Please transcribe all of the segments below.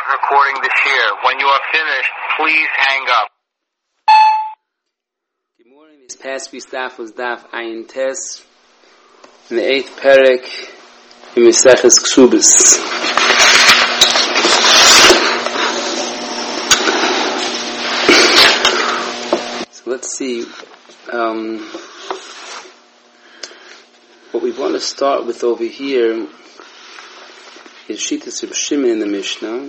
start recording the shir. When you are finished, please hang up. Good morning. This past week's daf was daf Ayin Tes in the 8th perek in Maseches Ksubis. So let's see. What we want to start with over here is Shittas Reb Shimon in the Mishnah.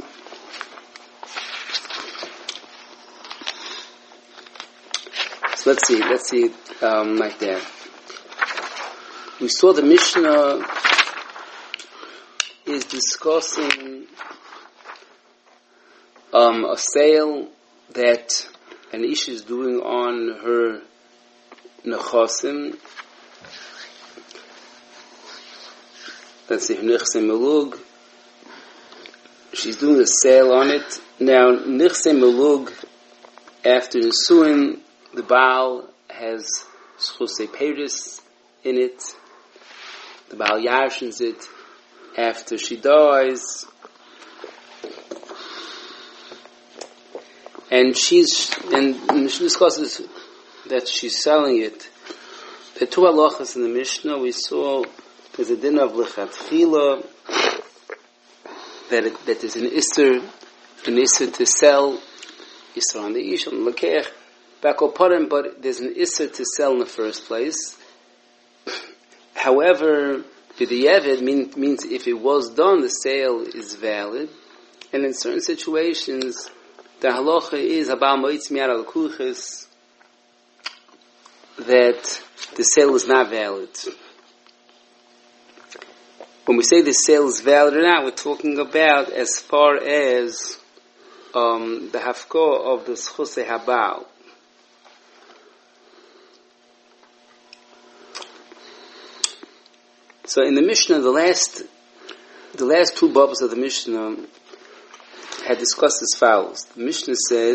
So let's see like that. We saw the Mishnah is discussing a sale that an Isha is doing on her Nechasim. Let's see, Nechse Melug. She's doing a sale on it. Now, Nechse Melug, after Nisuin, the Baal has Schusei Peris in it. The Baal Yarshins it. After she dies, and she discusses that she's selling it. The two halachas in the Mishnah we saw. There's a din of lechatchila that is an isser to sell, isser on the ish, on the lekech, bakoparim, but there's an isser to sell in the first place. However, the yevid means if it was done, the sale is valid, and in certain situations, the halacha is habal moitz miyad al kuches that the sale is not valid. When we say the sale is valid or not, we're talking about as far as the hafko of the schusei habal. So in the Mishnah, the last two bubbles of the Mishnah had discussed as follows. The Mishnah said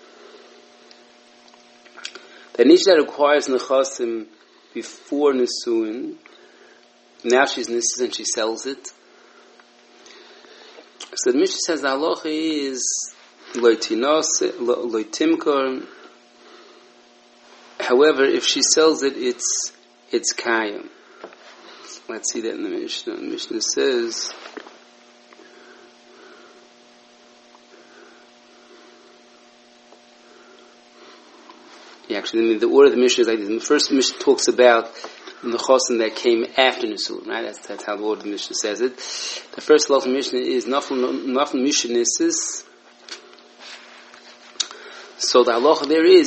that Nisha requires nechasim before Nisuin. Now she's nisus and she sells it. So the Mishnah says the halacha is loitimkor. However, if she sells it, it's kayim. Let's see that in the Mishnah. The Mishnah says actually the order of the Mishnah is like this. The first Mishnah talks about the chosim that came after Nisuin, right? That's how the order of the Mishnah says it. The first law of the Mishnah is Nafel Mishanisis. So the halacha there is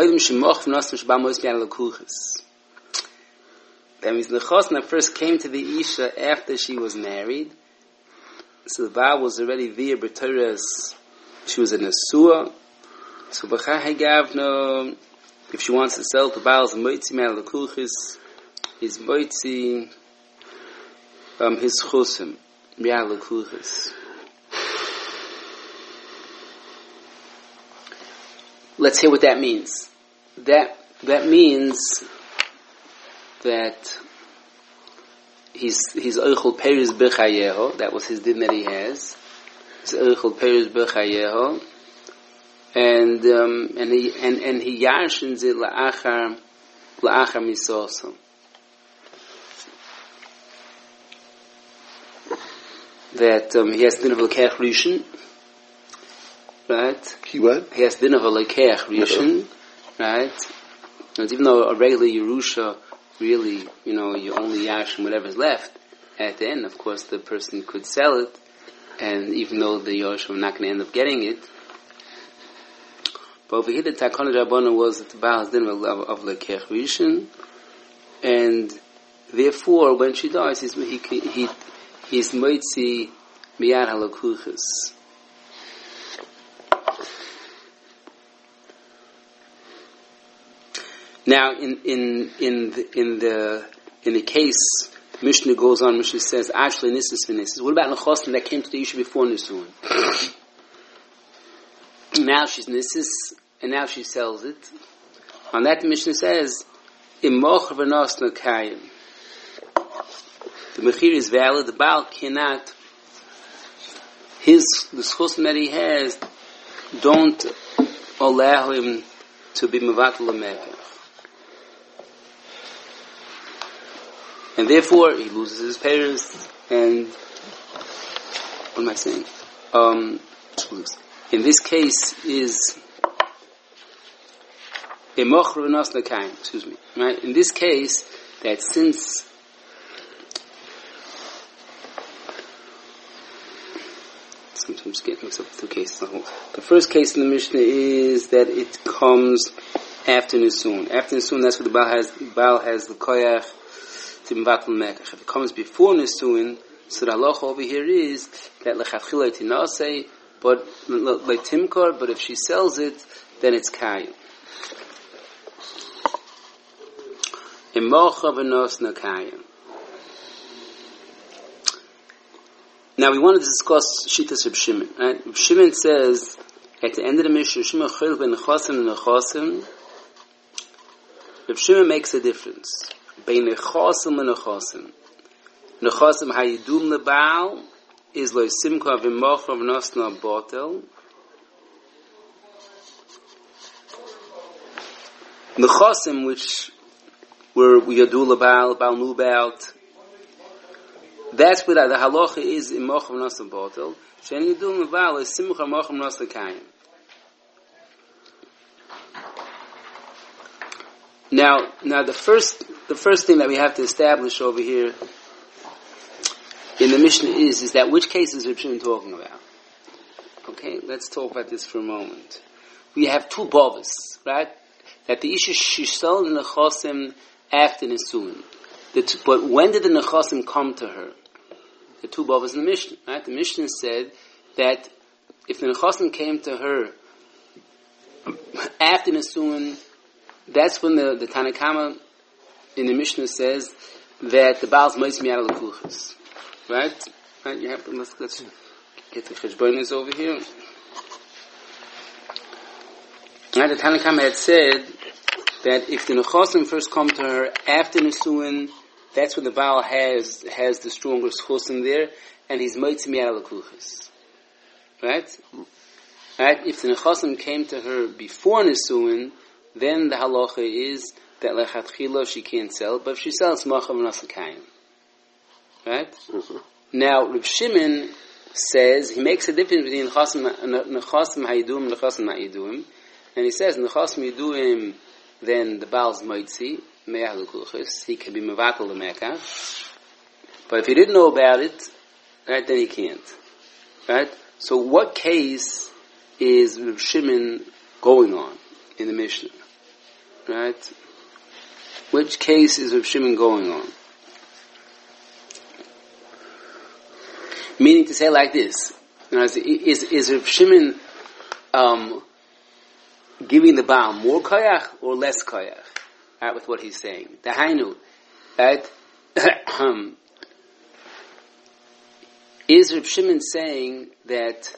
that means the chosim that first came to the Isha after she was married. So the Baal was already via B'Torah, she was a Nesua. So B'chai Gavno, if she wants to sell the Baal's Moitzi Mal Kuchis, is Moitzi his Chosim, Mial Kuchis. Let's hear what that means. That means that he's Eichel Peris B'Chayeho. That was his din that he has. He's Eichel Peris B'Chayeho. And he yarshins it la'achar misoso. That he has din of lekech rishon, right? He what? He has din of a lekech rishon, right? And even though a regular Yerusha, really, you only yarshin whatever's left at the end. Of course, the person could sell it, and even though the Yerusha are not going to end up getting it. But over here, the Takana Rabbanan was that the Baal has din of lekech rishon, and therefore, when she dies, he's moitzi miyad halakuchas. Now, in the case, Mishnah goes on. Mishnah says, "Actually, nisus v'nisus." What about nechasim that came to the issue before Nisuin? Now she's nisus, and now she sells it. On that, the Mishnah says, "Imoch v'nos nakayim." The mechir is valid. The Baal cannot the schusim that he has don't allow him to be mevatel l'mekach. And therefore, he loses his parents, and what am I saying? In this case is excuse me. Right? In this case, that since sometimes get mixed up with two cases. The first case in the Mishnah is that it comes after Nisun. After Nisun, that's what the Baal has the koyach to mevatel mekach. If it comes before Nisun, so the halacha over here is that lechatchila tinasei, but like timkor, but if she sells it, then it's kayu. Imocha v'nos nakayim. Now we want to discuss Shittas Reb Shimon. Right? Reb Shimon says at the end of the Mishnah, Shimon chayil ben nechasim and nechasim. Reb Shimon makes a difference between nechasim and nechasim. Nechasim hayidum lebaal is lo simcha v'mocha v'nosna botel. Nechasim, which we yadu lebaal, baal knew about. That's what the halacha is in mocha v'nosna botel. Sheni yadu lebaal is simcha mocha v'nosna kayim. Now the first thing that we have to establish over here in the Mishnah is that which case is Reb Shimon talking about? Okay, let's talk about this for a moment. We have two bavas, right? That the Isha she sold in the Nechasim after Nisun. But when did the Nechasim come to her? The two bavas in the Mishnah, right? The Mishnah said that if the Nechasim came to her after Nisun, that's when the Tanakama in the Mishnah says that the Baal's moitz miyad l'kuchas. Right? You have to, let's get the cheshbonis over here. Right, the Tanakama had said that if the Nechasim first come to her after Nisuin, that's when the Baal has the strongest chusim there, and he's moitz miyad l'kuchas. Right? Right? If the Nechasim came to her before Nisuin, then the halacha is that lechatchila she can't sell, but if she sells machav nasakayim. Right? Mm-hmm. Now, Reb Shimon says, he makes a difference between nechasim hayidum and nechasim ma'idum, and he says, nechasim yiduim, then the Baal's moitzi, me'ah l'kuchas, he can be mevatel l'mekach, but if he didn't know about it, right, then he can't. Right? So what case is Reb Shimon going on in the Mishnah? Right? Which case is Reb Shimon going on? Meaning to say like this, you know, is Reb Shimon giving the Baal more koyach or less koyach? Right, with what he's saying. Dahainu, right? Is Reb Shimon saying that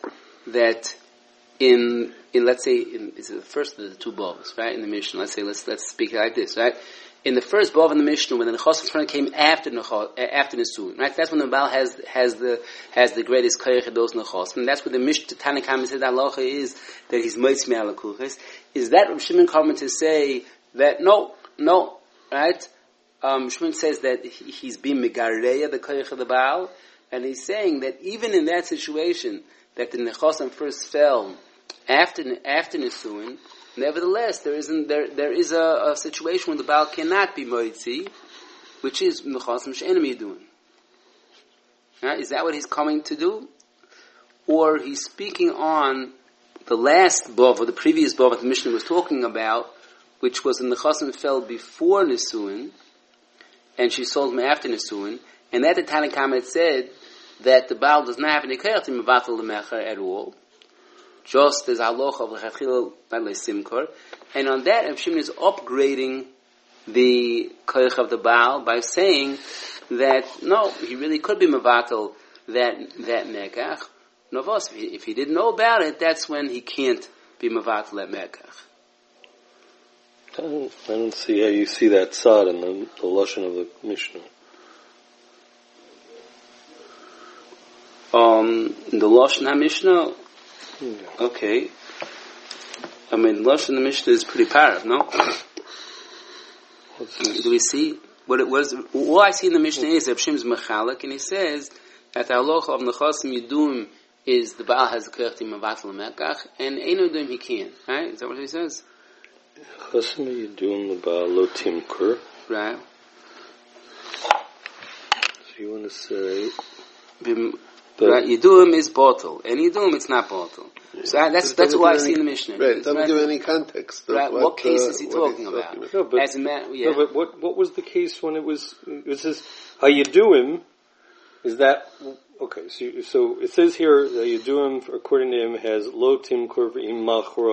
in let's say this is the first of the two bavos, right? In the Mishnah, let's speak like this, right? In the first bav in the Mishnah, when the Nechasim came after Nesuin, right? That's when the Baal has the greatest koyach of those Nechasim. And that's what the Mishnah Tanakam said that halacha is that he's moitz miyad l'kuchas. Is that Reb Shimon coming to say that no, right? Shimon says that he's being megareya the koyach of the Baal, and he's saying that even in that situation that the Nechasim first fell after Nisuin, nevertheless, there is a situation where the Baal cannot be moitzi, which is Nechasim she'enim yidun. Is that what he's coming to do? Or he's speaking on the last bav, or the previous bav that the Mishnah was talking about, which was the Nechasim fell before Nisuin, and she sold him after Nisuin, and that the Tanakam had said that the Baal does not have any koyach to mevatel l'mecher at all, just as halacha of lechatchila by simkor, and on that Reb Shimon is upgrading the koyach of the Baal by saying that no, he really could be mevatel that mekach. Novos, if he didn't know about it, that's when he can't be mevatel that mekach. I don't see how you see that tzad in the lashon of the Mishnah. In the Lashon HaMishnah, okay. I mean, Lashon HaMishnah is pretty parav, no? Do we see what it was? All I see in the Mishnah is Reb Shim's Mechalek, and he says that the halacha of Nechasim Yidum is the Baal has a kerti Mavatal Mekach, and Eino Yidum he can't. Right? Is that what he says? Nechasim Yidum the Baal lo timkur. Right. So you want to say... Right, Yidum is bottle, and Yidum it's not bottle. So that's what I see in the Mishnah. Right, it doesn't give any context. Right, what case is he talking about? No, but, As a man, yeah. no, but what was the case when it says, Hayiduim, is that, okay, so it says here, Hayiduim, according to him, has lo timkur v'im machra,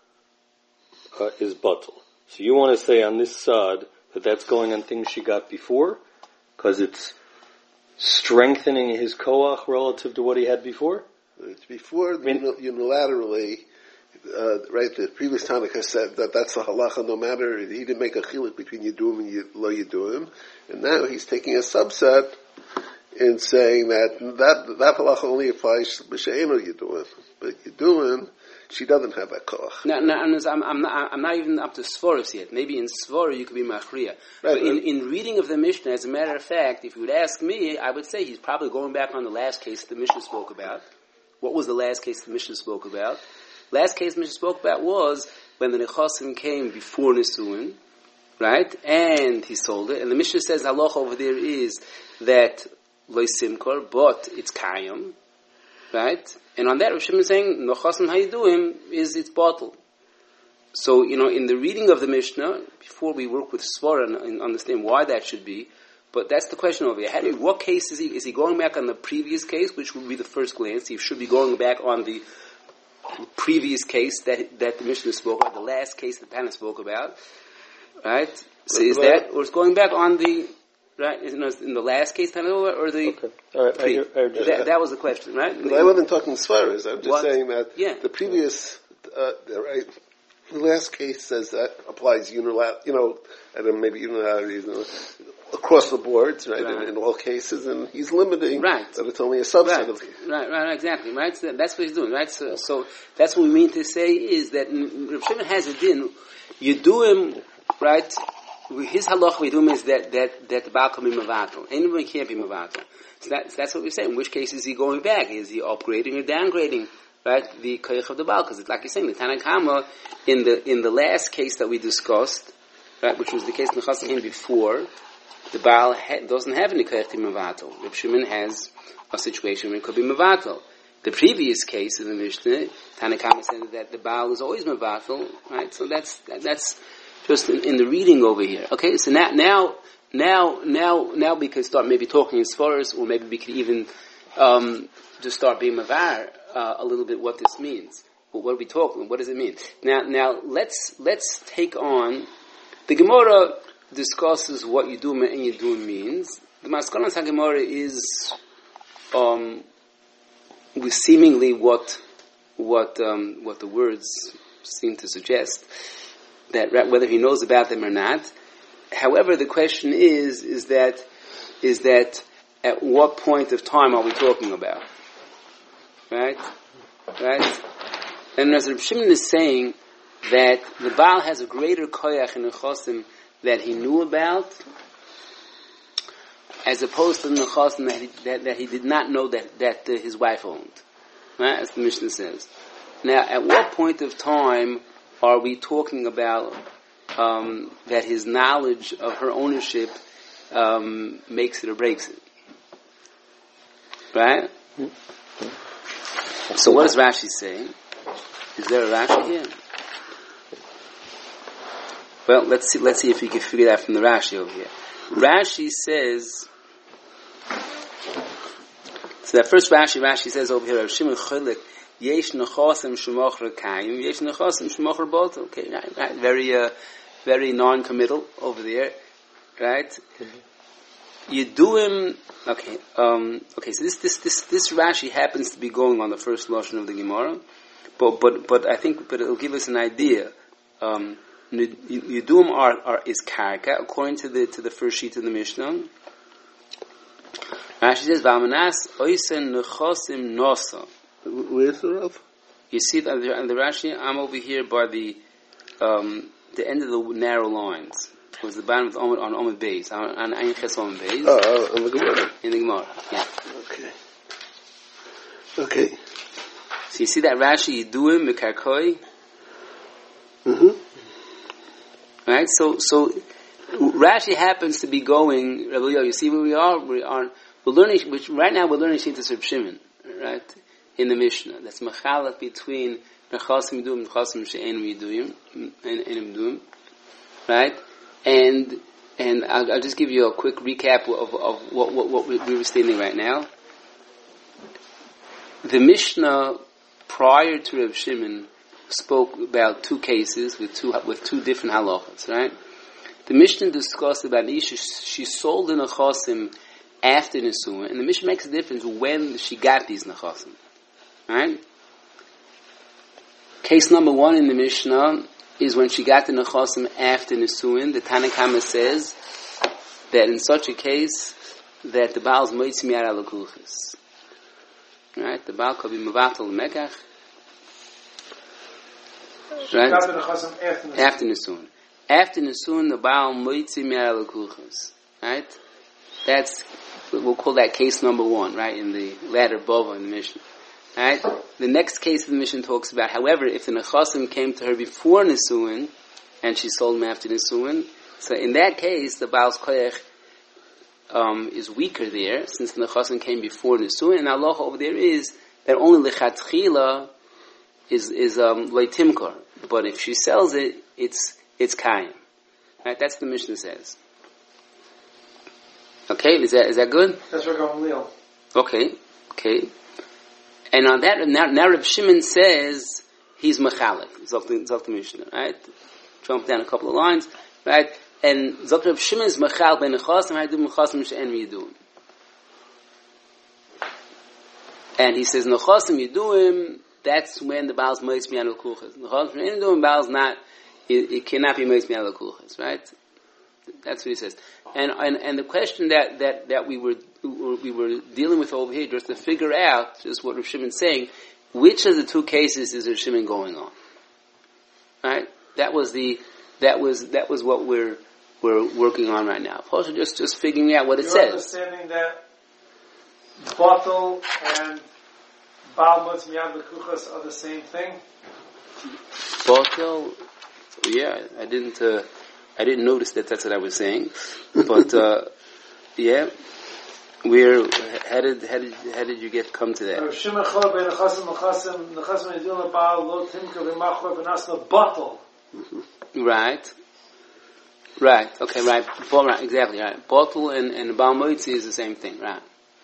is bottle. So you want to say on this side that that's going on things she got before? Because it's strengthening his koach relative to what he had before? It's before unilaterally, right? The previous Tanakh said that that's the halacha. No matter he didn't make a chiluk between Yidum and lo Yiduim, and now he's taking a subset and saying that halacha only applies to b'she'eno Yiduim, but Yiduim she doesn't have that koach. No, I'm not even up to Svaros yet. Maybe in Svara you could be machriya. Right, but in reading of the Mishnah, as a matter of fact, if you would ask me, I would say he's probably going back on the last case the Mishnah spoke about. What was the last case the Mishnah spoke about? Last case the Mishnah spoke about was when the Nechasim came before Nisuin, right? And he sold it. And the Mishnah says halacha over there is that lo simkor, but it's kayam, right? And on that, Rav Shimon is saying Nechasim hayiduim is its bottle. So in the reading of the Mishnah, before we work with Svara and understand why that should be. But that's the question over here. What case is he? Is he going back on the previous case, which would be the first glance? He should be going back on the previous case that the Mishnah spoke about, the last case that Tana spoke about, right? So is that, or is going back on the, right, in the last case Tana or the, okay. All right, that was the question, right? But I wasn't talking svaras. I'm just saying that the previous, right, the last case says that applies unilateral, and then maybe unilaterally, across the boards, right, in all cases, and he's limiting that it's only a subset of... Right, exactly, right? So that's what he's doing, right? So that's what we mean to say is that Rav Shimon has it in, Yidum, right, his halacha Yidum is that the Baal can be Mavatal. Anybody can't be Mavatal. So that's what we're saying. In which case is he going back? Is he upgrading or downgrading, right, the Koyach of the Baal? Because it's like you're saying, the Tanna Kama, in the last case that we discussed, right, which was the case Nechasim came before, the Baal doesn't have any koyach to be mevatel. Reb Shimon has a situation where it could be mevatel. The previous case in the Mishnah, Tanna Kama said that the Baal is always mevatel, right? So that's just in the reading over here. Okay, so now we could start maybe talking as far as, or maybe we could even just start being mavar a little bit what this means. What are we talking? What does it mean? Now let's take on the Gemara. Discusses what Yidum and Yidum means. The Maskanas HaGemara is with seemingly what the words seem to suggest, that whether he knows about them or not. However, the question is that at what point of time are we talking about? Right? And as Reb Shimon is saying that the Baal has a greater koyach in the Chosim that he knew about, as opposed to the Nechasim that he did not know that his wife owned, right? As the Mishnah says. Now, at what point of time are we talking about that his knowledge of her ownership makes it or breaks it? Right? So what does Rashi say? Is there a Rashi here? Well, let's see if we can figure that from the Rashi over here. Rashi says, so that first Rashi says over here, Shimon Cholik, Yesh Nechasim Shemocher Kayim, Yesh Nechasim Shemocher Bot. Okay, right, very non-committal over there, right? Yiduim. Okay, so this Rashi happens to be going on the first lashon of the Gemara, but I think it'll give us an idea. Yidum is karka according to the first sheet of the Mishnah. Rashi says, "V'amanas oisen nechosim nosa." Where's the Rav? You see that the Rashi. I'm over here by the end of the narrow lines. It was the bottom of on Omid Beis, on Ein Ches Omid Beis. Oh, in the Gemara. In the Gemara, yeah. Okay. So you see that Rashi Yiduim Mekarkoi. Right. So Rashi happens to be going. Rabbi Yo, you see where we are. We're learning. Which right now we're learning Shittas Reb Shimon. Right in the Mishnah. That's Machalach between Nechasim Yiduim and Nechasim She'enim Yiduim and Yiduim. Right. And I'll just give you a quick recap of what we were stating right now. The Mishnah prior to Reb Shimon spoke about two cases with two different halachas, right? The Mishnah discussed about Isha, she sold the nechasim after Nisuin, and the Mishnah makes a difference when she got these nechasim, right? Case number one in the Mishnah is when she got the nechasim after Nisuin. The Tanna Kama says that in such a case that the Baal's moitzi miyar alakuchis. Right? The Baal could be mevatel mekach. Right? After Nisun. After Nisun, the Baal moitzi miyar alakuchis. Right? We'll call that case number one, right? In the latter Bava in the Mishnah. Right? The next case of the Mishnah talks about, however, if the nechasim came to her before Nisuin, and she sold them after Nisuin, so in that case, the Baal's koyach is weaker there, since the nechasim came before Nisuin, and Allah over there is that only lechatchila is leitimkar, but if she sells it, it's kayim. Right? That's what the Mishnah says. Okay, is that good? That's where we're going, Leo. Okay. And on that, now Reb Shimon says he's machalik. Zok the Mishnah, right? Jump down a couple of lines, right? And Zok Reb Shimon is machal ben nechasim haydum nechasim she'en yiduim. And he says nechasim yiduim. That's when the Baal's moitz miyar l'kuchas. Nechasim she'en yiduim, Baal's not. It cannot be moitz miyar l'kuchas, right? That's what he says. And the question that we were dealing with over here, just to figure out just what Rav Shimon's saying, which of the two cases is Rav Shimon going on? Right? That was what we're working on right now. Also, just figuring out what it says. You're understanding that bottle and Baal Motz Miyad L'Kuchas are the same thing? Bottle, yeah, I didn't notice that's what I was saying, but yeah, how did you come to that? Right. Okay, right. Exactly right. Bottle and Baal Moitzi is the same thing, right?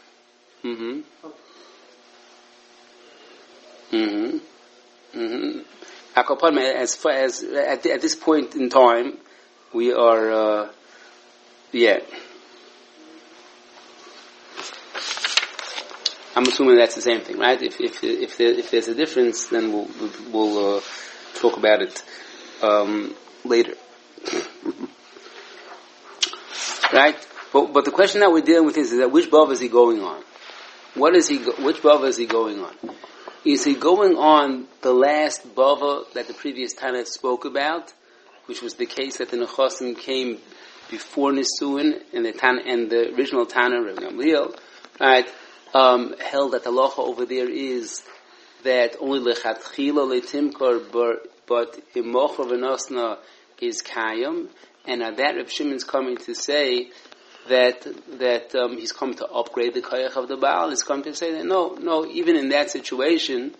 As far as at this point in time, we are, I'm assuming that's the same thing, right? If there's a difference, then we'll talk about it later, right? But the question that we're dealing with is that which bava is he going on? Which bava is he going on? Is he going on the last bava that the previous Tana spoke about, which was the case that the nechasim came before Nisuin, and the original Tana, Rabbi Gamliel, right, held that the halacha over there is that only lechatchila leitimkar, but imocher v'nosna is kayam, and at that Reb Shimon's coming to say that he's come to upgrade the koyach of the Baal. He's come to say that no, even in that situation,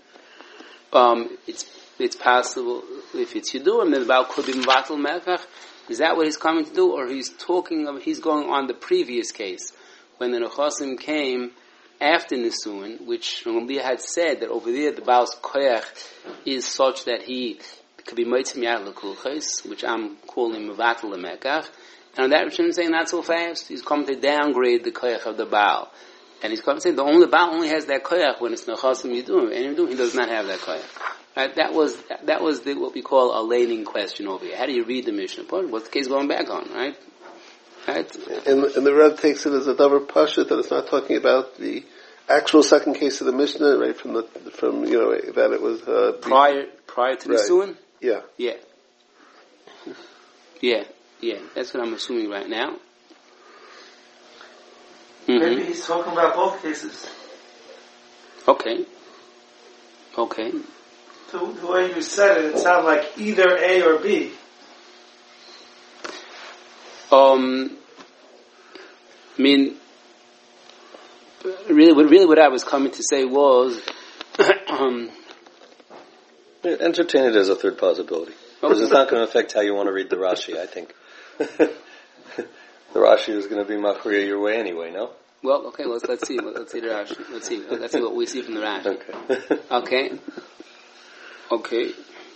it's possible if it's Yiduim, then the Baal could be Mvatal Mekach. Is that what he's coming to do, or he's going on the previous case when the nechasim came after Nisuin, which Rambi had said that over there the Baal's koyach is such that he could be Moitz Miyar L'Kulches, which I'm calling Mvatal Mekach. And on that Reb Shimon is saying not so fast. He's come to downgrade the koyach of the Baal, and he's come to say the Baal only has that koyach when it's nechasim Yiduim, and he does not have that koyach. Right? That was what we call a laning question over here. How do you read the Mishnah? What's the case going back on, right? Right? And the Rebbe takes it as a davar pashut that it's not talking about the actual second case of the Mishnah, right? From that it was prior to the right. Nisuin? Yeah. Yeah. That's what I'm assuming right now. Maybe he's talking about both cases. Okay. The way you said it sounded like either A or B. I mean, really what I was coming to say was, entertain it as a third possibility. Because it's not going to affect how you want to read the Rashi, I think. The Rashi is going to be machriya your way anyway, no? Well, okay, let's see the Rashi. Let's see what we see from the Rashi. Okay. Okay.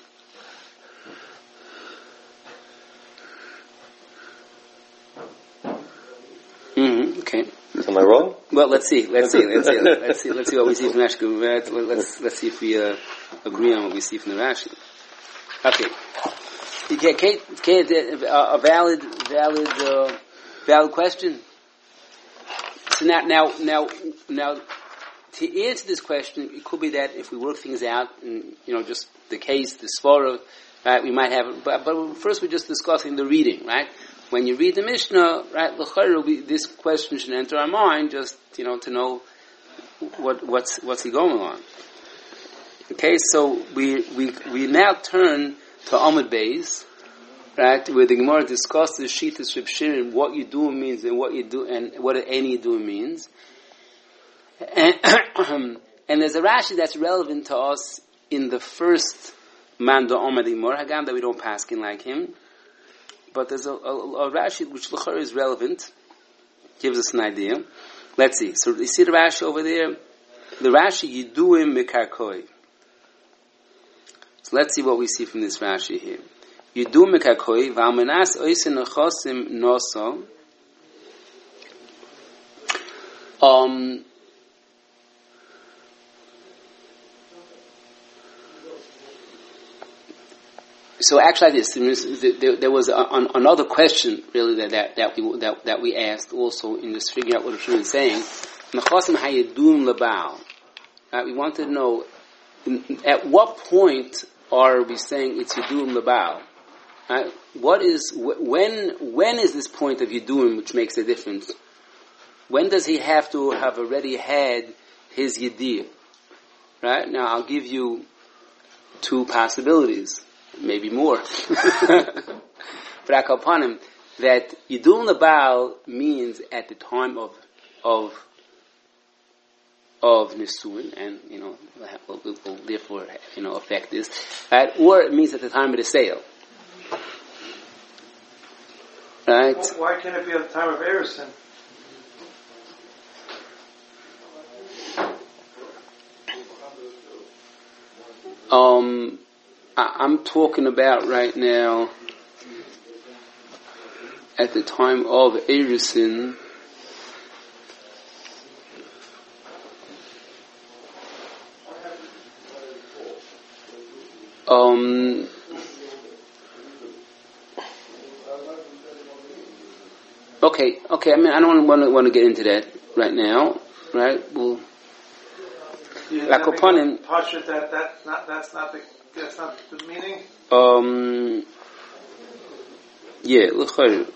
Okay. Am I wrong? Well, let's see what we see from Rashi. Let's see if we agree on what we see from the Rashi. Okay. A valid question. So now, to answer this question, it could be that if we work things out, and just the case, the svara, right, we might have. But first, we're just discussing the reading, right? When you read the Mishnah, right, this question should enter our mind, just to know what's he going on. Okay, so we now turn to Amud Beis, right, where the Gemara discusses Shitas Reb Shirin, what you do means and what you do and what any do means. And there's a Rashi that's relevant to us in the first Manda Omad Imor Hagam that we don't paskin like him. But there's a Rashi which l'chara is relevant, gives us an idea. Let's see. So you see the Rashi over there? The Rashi Yiduim Mekarkoi. So let's see what we see from this Rashi here. Yiduim Mekarkoi v'almanas oisen nechosim noso. So actually, there was another question really that we asked also in this figuring out what Rashi is saying. Nechosim hayedum lebal. We wanted to know at what point are we saying it's yedum lebal? When is this point of yedum which makes a difference? When does he have to have already had his yediyah? Right now, I'll give you two possibilities. Maybe more. But upon him, that Yidum Lebal means at the time of Nisuin, and will therefore affect this, right? Or it means at the time of the sale, right? Well, why can't it be at the time of Erison? I'm talking about right now at the time of Erison. Okay. I mean, I don't want to get into that right now, right? We'll. Like upon him. That's not the meaning. Yeah, l'chayr.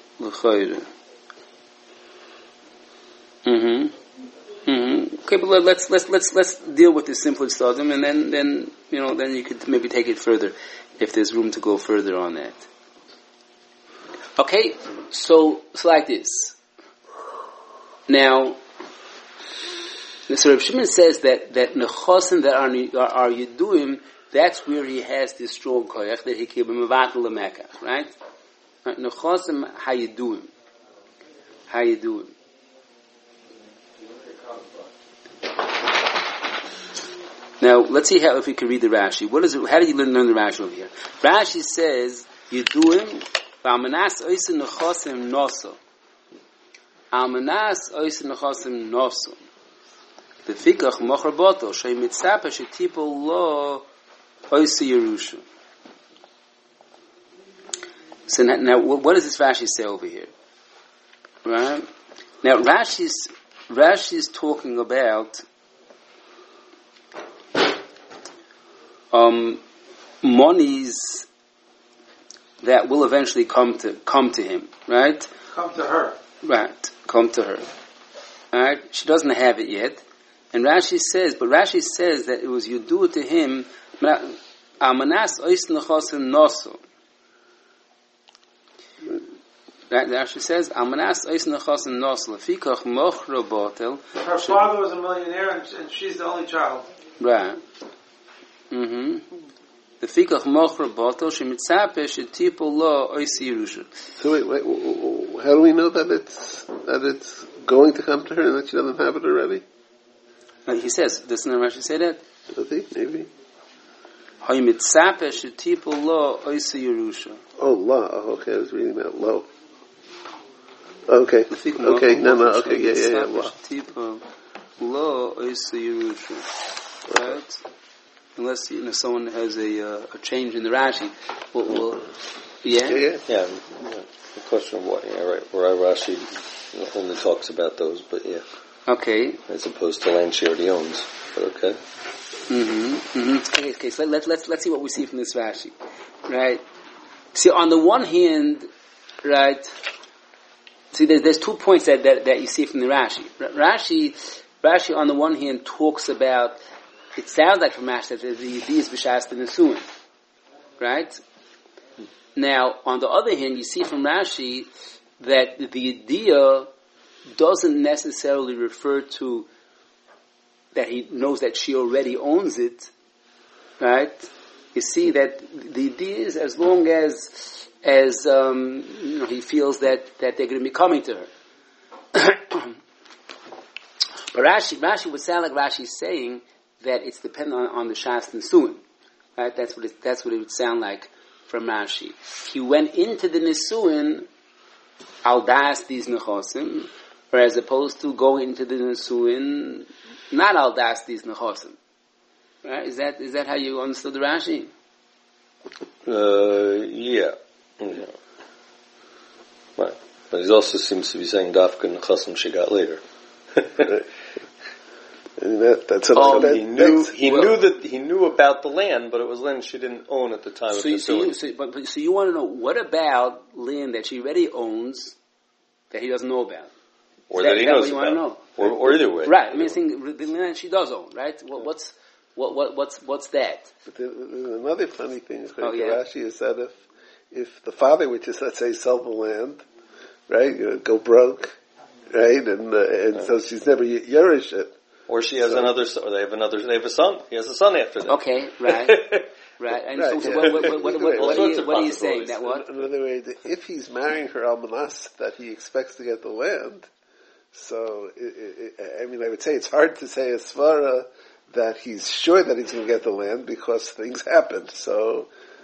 Okay, but let's deal with the simple stadim, and then you could maybe take it further if there's room to go further on that. Okay, so like this. Now, so Reb Shimon says that nechosim that are Yeduim, that's where he has this strong koyach that he can be mevatel lemekach, right? Nechosim hayeduim. Now let's see if we can read the Rashi. How do you learn the Rashi over here? Rashi says Yeduim v'almanas oisen nechosim noso. Almanas oisen nechosim noso. The fikach mocher boto shay mitzapa shetipol lo oisi yerusha. So now, what does this Rashi say over here? Right? Now Rashi's talking about monies that will eventually come to him, right? Come to her. Right, come to her. Alright? She doesn't have it yet. And Rashi says that it was you do it to him, Amanas ois nechosim noso. Right, Rashi says, Amanas ois nechosim noso, lefikach mochro botel. Her father was a millionaire and she's the only child. Right. Lefikach mochro botel, shemitzape shetipo lo ois Yerusha. So wait, how do we know that it's going to come to her and that she doesn't have it already? He says, doesn't Rashi say that? Does he? Maybe. Ha'imitzape shetipo lo ois Yerusha. Oh, la. Oh, okay, I was reading that. Lo. Okay. Okay, no, okay, yeah. Lo ois Yerusha. Right? Unless someone has a change in the Rashi, Yeah. The question of what? Yeah, right. Where Rashi only talks about those, but yeah. Okay. As opposed to land she already owns. But okay. Okay. So let's see what we see from this Rashi, right? See, on the one hand, right. See, there's 2 points that you see from the Rashi. Rashi on the one hand talks about. It sounds like from Rashi that the idea is b'shas the nesuin, right? Now, on the other hand, you see from Rashi that the idea doesn't necessarily refer to that he knows that she already owns it, right? You see that the idea is as long as he feels that they're going to be coming to her. But Rashi would sound like Rashi's saying that it's dependent on the Shas Nesuin, right? That's what it would sound like from Rashi. He went into the Nesuin al das these nechosim, or as opposed to going into the Nesuin not al das these nechosim. Right? Is that how you understood the Rashi? Yeah. Right. But he also seems to be saying dafka nechosim she got later. And that's another. He knew about the land, but it was land she didn't own at the time of the suing. So you want to know what about land that she already owns that he doesn't know about, or that he knows what you about, want to know? or either way, right? I mean, the land she does own, right? Well, what's that? But another funny thing is Rashi is that if the father would just, let's say, sell the land, right, go broke, right, and so she's never yerush it. Or she has another son, or they have a son. He has a son after that. Okay, right. Right. And right, so yeah. what are you saying? That what? In other words, if he's marrying her almanas, that he expects to get the land, so, I would say it's hard to say as svara that he's sure that he's going to get the land because things happen. So,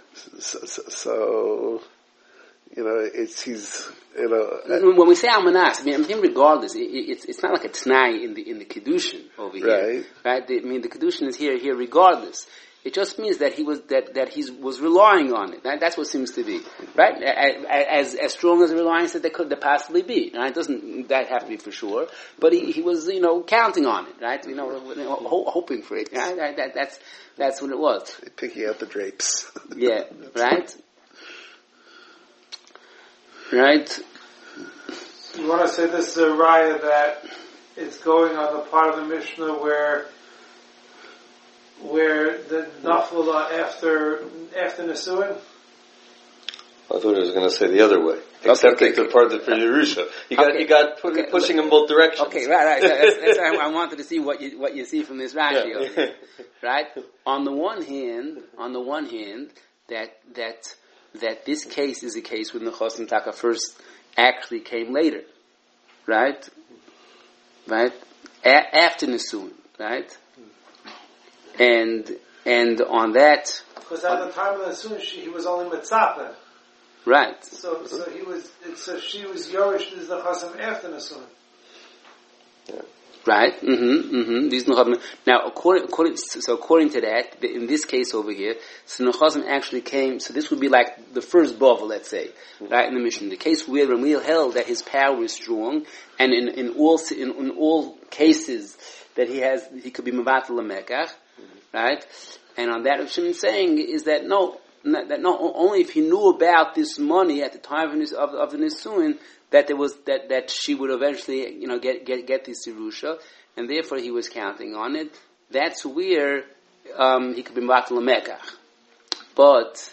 when we say almanas, I mean regardless, it's not like a t'nai in the kedushin over here, right? The kedushin is here regardless. It just means that he was relying on it. Right? That's what seems to be, right? As strong as a reliance that there could possibly be. Right? Doesn't that have to be for sure? But he was counting on it, right? Hoping for it. Right? That's what it was. Picking out the drapes. Yeah. Right. Right. You want to say this is a raya that it's going on the part of the Mishnah where the nafla after Nesuin? I thought I was going to say the other way. Except the part for Yerusha. You got pushing in both directions. Okay, right. That's I wanted to see what you see from this Rashi. Okay. Right? On the one hand, that this case is a case when the Chosim Taka first actually came later. Right? After Nesuin. Right? And on that, because at the time of the Nesuin, he was only Mitzapeh. Right. So she was Yorish is the Chosim after Nesuin. Yeah. Right. These Nechazim. Now, according to that, in this case over here, so Nechazim actually came. So this would be like the first Bavel, let's say, right in the mission. The case where Ramil held that his power is strong, and in all cases that he could be Mevatel Lemekach, right? And on that, Rav Shimon saying is that only if he knew about this money at the time of the Nisuin, that she would eventually, get this Yerusha, and therefore he was counting on it. That's where he could be Mevatel Lemekach. But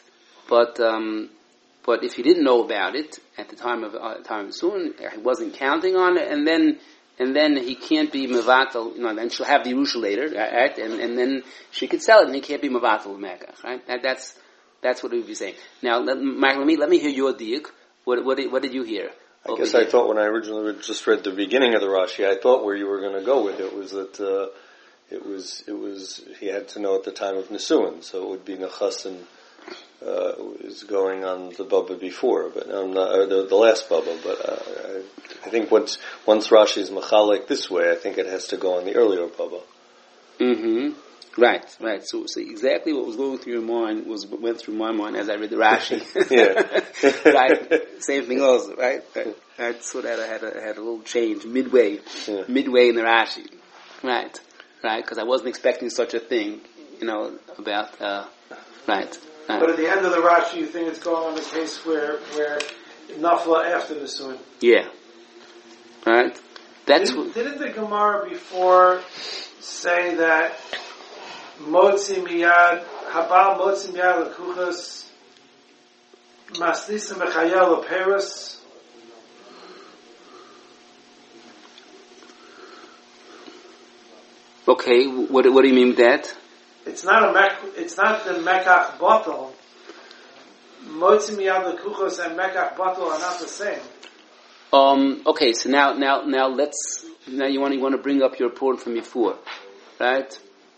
if he didn't know about it at the time of Nisuin, he wasn't counting on it, and then he can't be Mevatel. Then she'll have the Yerusha later, right? And then she could sell it, and he can't be Mevatel Lemekach, right? That's what we would be saying. Now, Michael, let me hear your diuk. What did you hear? I guess I thought when I originally just read the beginning of the Rashi, I thought where you were going to go with it was that it was he had to know at the time of Nisuin, so it would be Nechasim is going on the Baba before, but the last Baba. But I think once Rashi is Machalik this way, I think it has to go on the earlier Baba. Right. So exactly what was going through your mind went through my mind as I read the Rashi. Yeah. Right. Same thing also, right? So that I had a little change midway in the Rashi. Right. Because I wasn't expecting such a thing, about, right. But at the end of the Rashi, you think it's going on the case where Nafla after the Suin. Yeah. Right. Didn't the Gemara before say that Motzi miyad, Habal motzi miyad lekuchas, masnisim b'chayel leperos? Okay, what do you mean with that? It's not the mekach bottle. Motzi miyad lekuchas and mekach bottle are not the same. Okay, so now you want to bring up your point from before, right?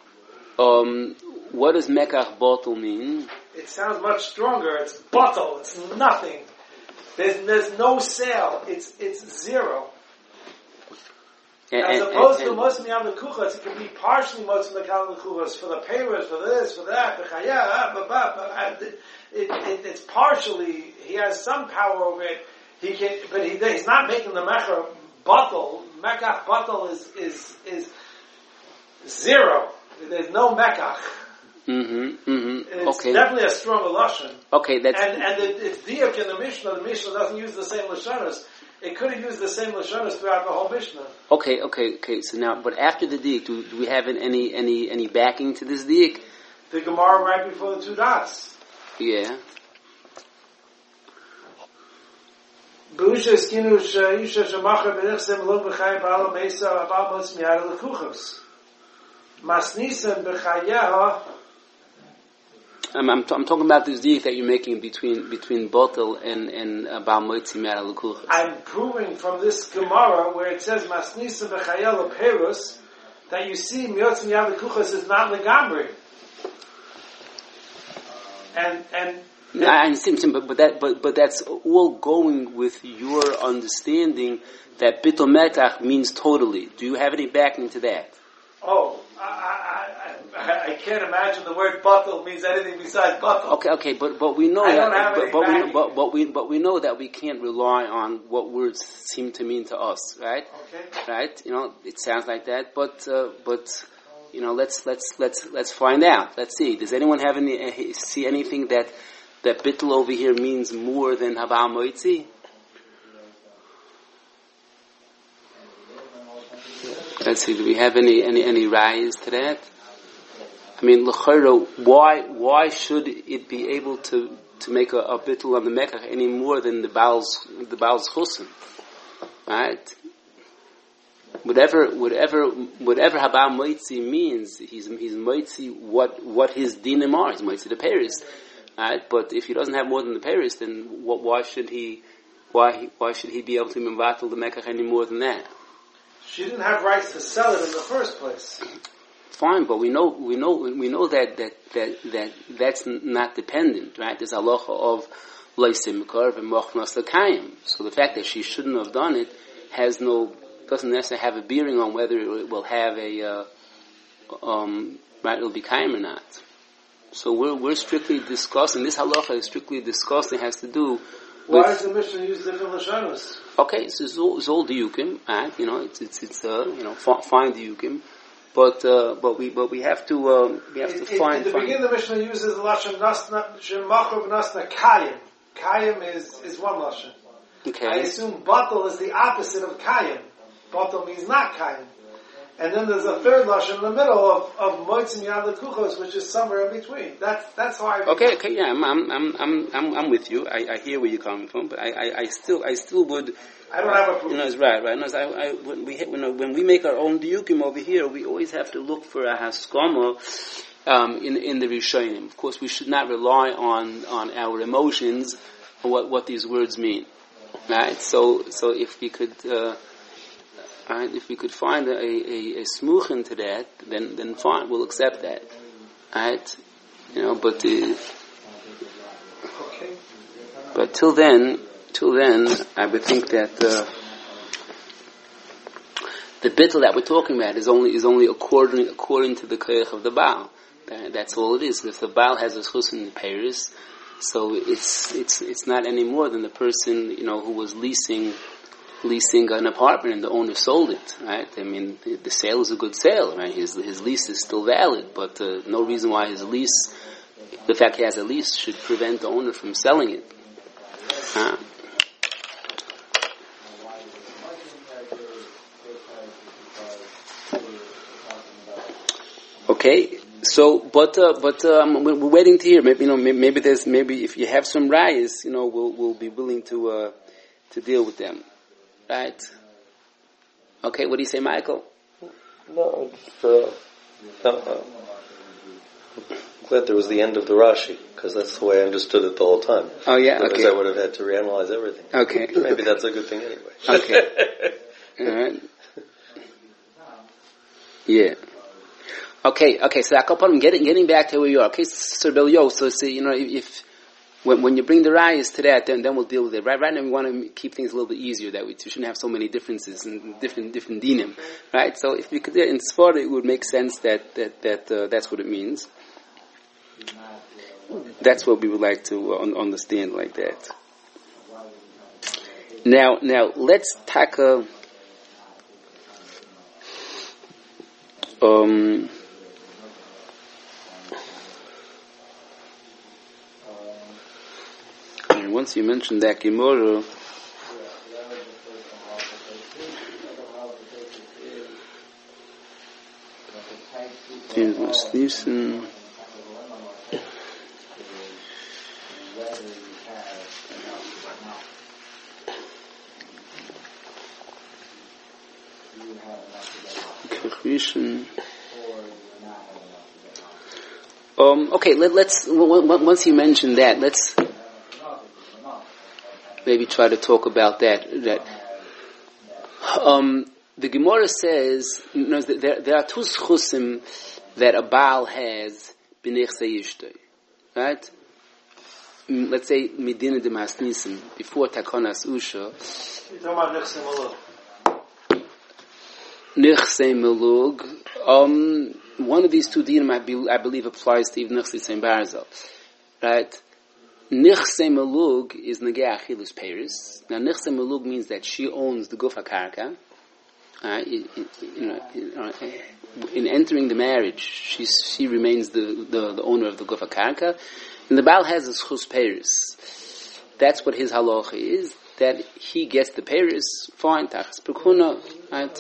What does mekach bottle mean? It sounds much stronger. It's bottle. It's nothing. There's no sale. It's zero. As opposed to motzi miyad lekuchas, it can be partially motzi miyad lekuchas for the payers, for this, for that. It's partially. He has some power over it. He can, but he's not making the mekach bottle. Mekach bottle is zero. There's no mekach. It's definitely a stronger lashon. Okay, that's and it's diuk in the Mishnah. The Mishnah doesn't use the same lashonos. It could have used the same lashonos throughout the whole Mishnah. Okay. So now, but after the diuk, do we have any backing to this diuk? The Gemara right before the two dots. Yeah. Busha skinu isha shemacher b'nechsem lo b'chayim ba'al meisa abal motz miyad lekuchos. Masnisan b'chayeha. I'm talking about this diuk that you're making between Botel and Baal Motzi Miyad Lekuchas. I'm proving from this Gemara where it says Masnisan b'chayel leperus that you see Miyotz Miyad Lekuchas is not legamri. And I understand, but that's all going with your understanding that Bittul Mekach means totally. Do you have any backing to that? Oh, I can't imagine the word batel means anything besides batel. Okay, but we know but we know that we can't rely on what words seem to mean to us, right? Okay. Right? It sounds like that, but let's find out. Let's see. Does anyone have see anything that bittul over here means more than Habal Moitzi? Let's see. Do we have any rise to that? I mean, l'chayro, why should it be able to make a bittul on the mekach any more than the Baal's chusin? Right? Whatever Habal Moitzi means, he's Moitzi what his dinim are. He's Moitzi the Paris. Right? But if he doesn't have more than the Paris, then why should he be able to mevatel the mekach any more than that? She didn't have rights to sell it in the first place. Fine, but we know that that's not dependent, right? There's halacha of leisim karv and mochnas lekayim. So the fact that she shouldn't have done it has no doesn't necessarily have a bearing on whether it will have a right, it'll be kaim or not. So we're strictly discussing, this halacha is strictly discussing, has to do with... Why does the Mishnah use different Lashonos? Okay, so it's all diukim, right? You know, it's fine diukim, but we have to find... In the beginning, the Mishnah uses the Lashon Nasna, Shemachov Nasna Kayim. Kayim is one Lashon. Okay. I assume Batal is the opposite of Kayim. Batal means not Kayim. And then there's a third lashon in the middle of moitzim yad lekuchos, which is somewhere in between. That's how I. Okay, yeah, I'm with you. I hear where you're coming from, but I still would. I don't have a proof. You know, it's right. No, when we make our own diukim over here, we always have to look for a haskama in the Rishonim. Of course, we should not rely on our emotions and what these words mean. Right? So if we could. If we could find a smuchen to that, then fine, we'll accept that. Right? You know, but till then, I would think that the bittul that we're talking about is only according to the koyach of the Baal. That's all it is. If the Baal has a schus in the Paris, so it's not any more than the person, you know, who was leasing an apartment and the owner sold it, right? I mean, the sale is a good sale, right? His lease is still valid, but no reason why the fact he has a lease should prevent the owner from selling it. Okay, so but we're waiting to hear. Maybe if you have some rayas, you know, we'll be willing to deal with them. Right. Okay, what do you say, Michael? No, I'm glad there was the end of the Rashi, because that's the way I understood it the whole time. Oh, yeah? Otherwise Okay. I would have had to reanalyze everything. Okay. Maybe that's a good thing anyway. Okay. All right. Yeah. Okay, so I'm getting back to where you are. Okay, so Belio, so you know, if when you bring the rayas to that, then we'll deal with it. Right now we want to keep things a little bit easier, that we shouldn't have so many differences and different dinim. Right? So if we could, in Sfar, it would make sense that that's what it means. That's what we would like to understand like that. Now let's tackle once you mentioned that Gemara, Stephen. Okay, let's once you mentioned that, let's maybe try to talk about that. The Gemara says, you know, there are two schusim that a Baal has b'nechsei ishtoi, right? Let's say Medina de Masnisim, before Takonas Usha. You're talking about Nechsei Melug. One of these two dinim, I believe, applies to even Nechsei Barzal, right? Nechsei Melug is Negei Achilus Peris. Now, Nechsei Melug means that she owns the Guf HaKarka. In entering the marriage, she remains the owner of the Guf HaKarka. And the Baal has a Schus Peris. That's what his halacha is, that he gets the Peris, fine, Tachas Perkuna, right?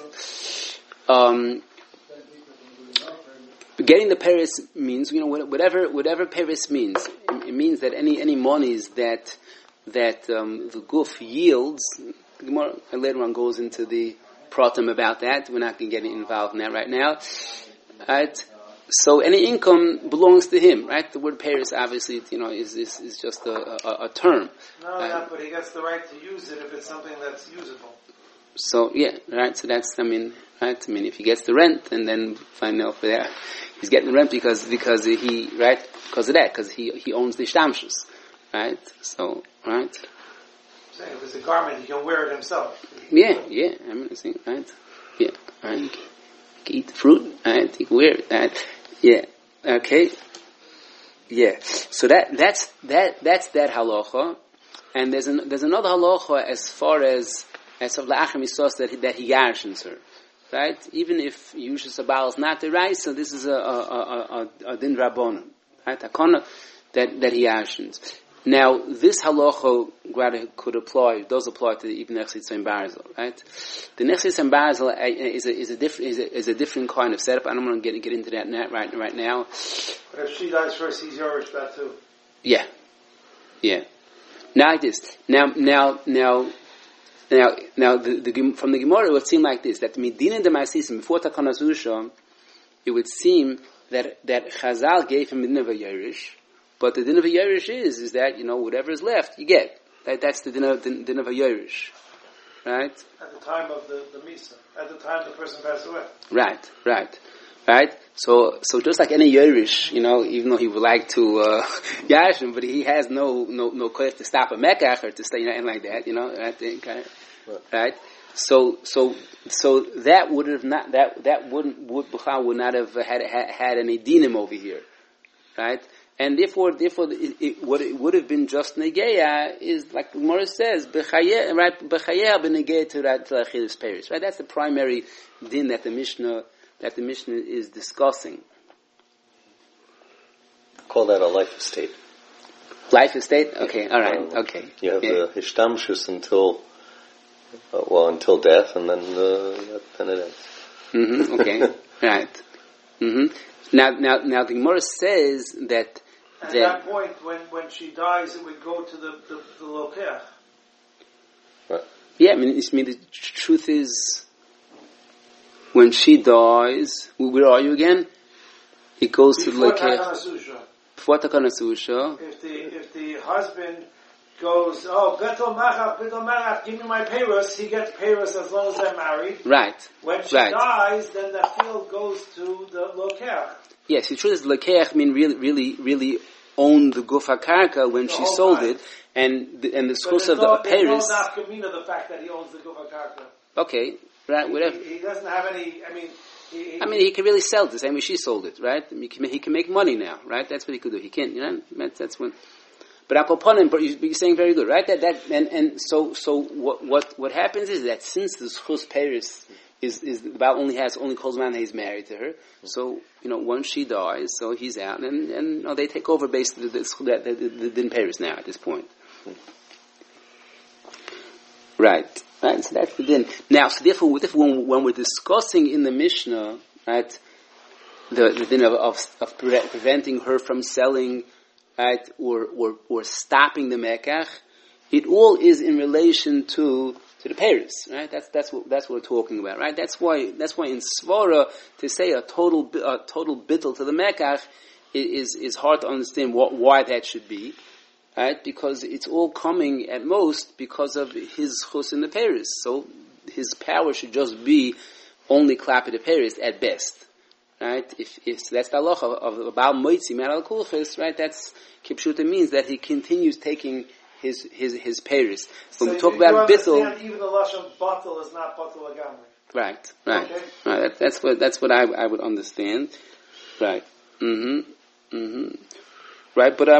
Getting the Peris means, you know, whatever Peris means. It means that any monies that the Guf yields, the Gemara later on goes into the pratim about that. We're not going to get involved in that right now. Right? So any income belongs to him, right? The word Paris, obviously, you know, is just a term. No, but he gets the right to use it if it's something that's usable. So yeah, right. So that's, right. If he gets the rent, and then find out for that, he's getting the rent because he owns the shtamshus, right? So right. saying if it's a garment, he can wear it himself. Yeah. I mean, I think, right? Yeah, right. You can eat the fruit, right? You can wear it, right? Yeah. Okay. Yeah. So that's that halacha, and there's another halacha as far as of la'achar misos that he yarshins her, right? Even if Yushas Abal is not the right, so this is a din rabbanon, right? Hakona that he yarshins. Now, this halacha does apply to the Ibn Nechsitz and Barzel, right? The Nechsitz and Barzel is a different kind of setup. I don't want to get into that right now. But if she dies first, he's Yerush that too. Yeah. Now like this. Now, from the Gemara, it would seem like this: that Medina de Masisim before Takanas Usha, it would seem that Chazal gave him Medina v'Yerush. But the din of a Yerush is that, whatever is left, you get. That's the din of a Yerush. Right? At the time of the Misa. At the time the person passed away. Right? So just like any Yerush, even though he would like to, Yash him, but he has no koyach to stop a Mekach or to stay, anything like that, right? So that would have not, Bukhar would not have had any dinim over here. Right? And therefore, what it would have been just negeya is like the Gemara says, b'chayeh b'negeya to achilles peris. Right, that's the primary din that the Mishnah is discussing. Call that a life estate. Life estate, okay, all right, okay. You have the hishtamshus until death, and then it ends. Okay, right. Now the Gemara says that. At that point, when she dies, it would go to the Lokeach. Right. Yeah, I mean, the truth is, when she dies, where are you again? It goes to the Lokeach. Before Takanas Usha. If the husband goes, Betel Machach, give me my payros, he gets payros as long as they're married. Right. When she dies, then the field goes to the Lokeach. Yes, the truth is, Lokeach really owned the Guf HaKarka when she sold it, and the source of the Paris. There's no nafkamina the fact that he owns the Guf HaKarka. Okay, right, whatever. He doesn't have any, he can really sell it the same way she sold it, right? He can make money now, right? That's what he could do. He can't, that's when. But Akoponim, but you're saying very good, right? So what happens is that since the Schus Paris is the Baal only calls man he's married to her. So once she dies, so he's out, and they take over basically the Din Paris now at this point. Right. So that's the Din. Now, so therefore when we're discussing in the Mishnah, right, the Din of preventing her from selling, right, or stopping the Mekach, it all is in relation to the Paris, right? That's what we're talking about, right? That's why in Svara to say a total bittul to the Mekach is hard to understand why that should be, right? Because it's all coming at most because of his chus in the Paris. So his power should just be only klap the Paris at best, right? If that's the halacha of Baal Moitzi Meral Kulchis, right? That's Kipshuta means that he continues taking his Paris. When we talk about bittul, even the lashon batel is not batel agamri. Right. Okay. Right. That's what I would understand. Right. Right. But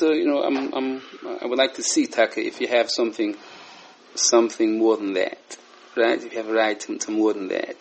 I would like to see, Taka, if you have something more than that. Right. If you have a right to more than that.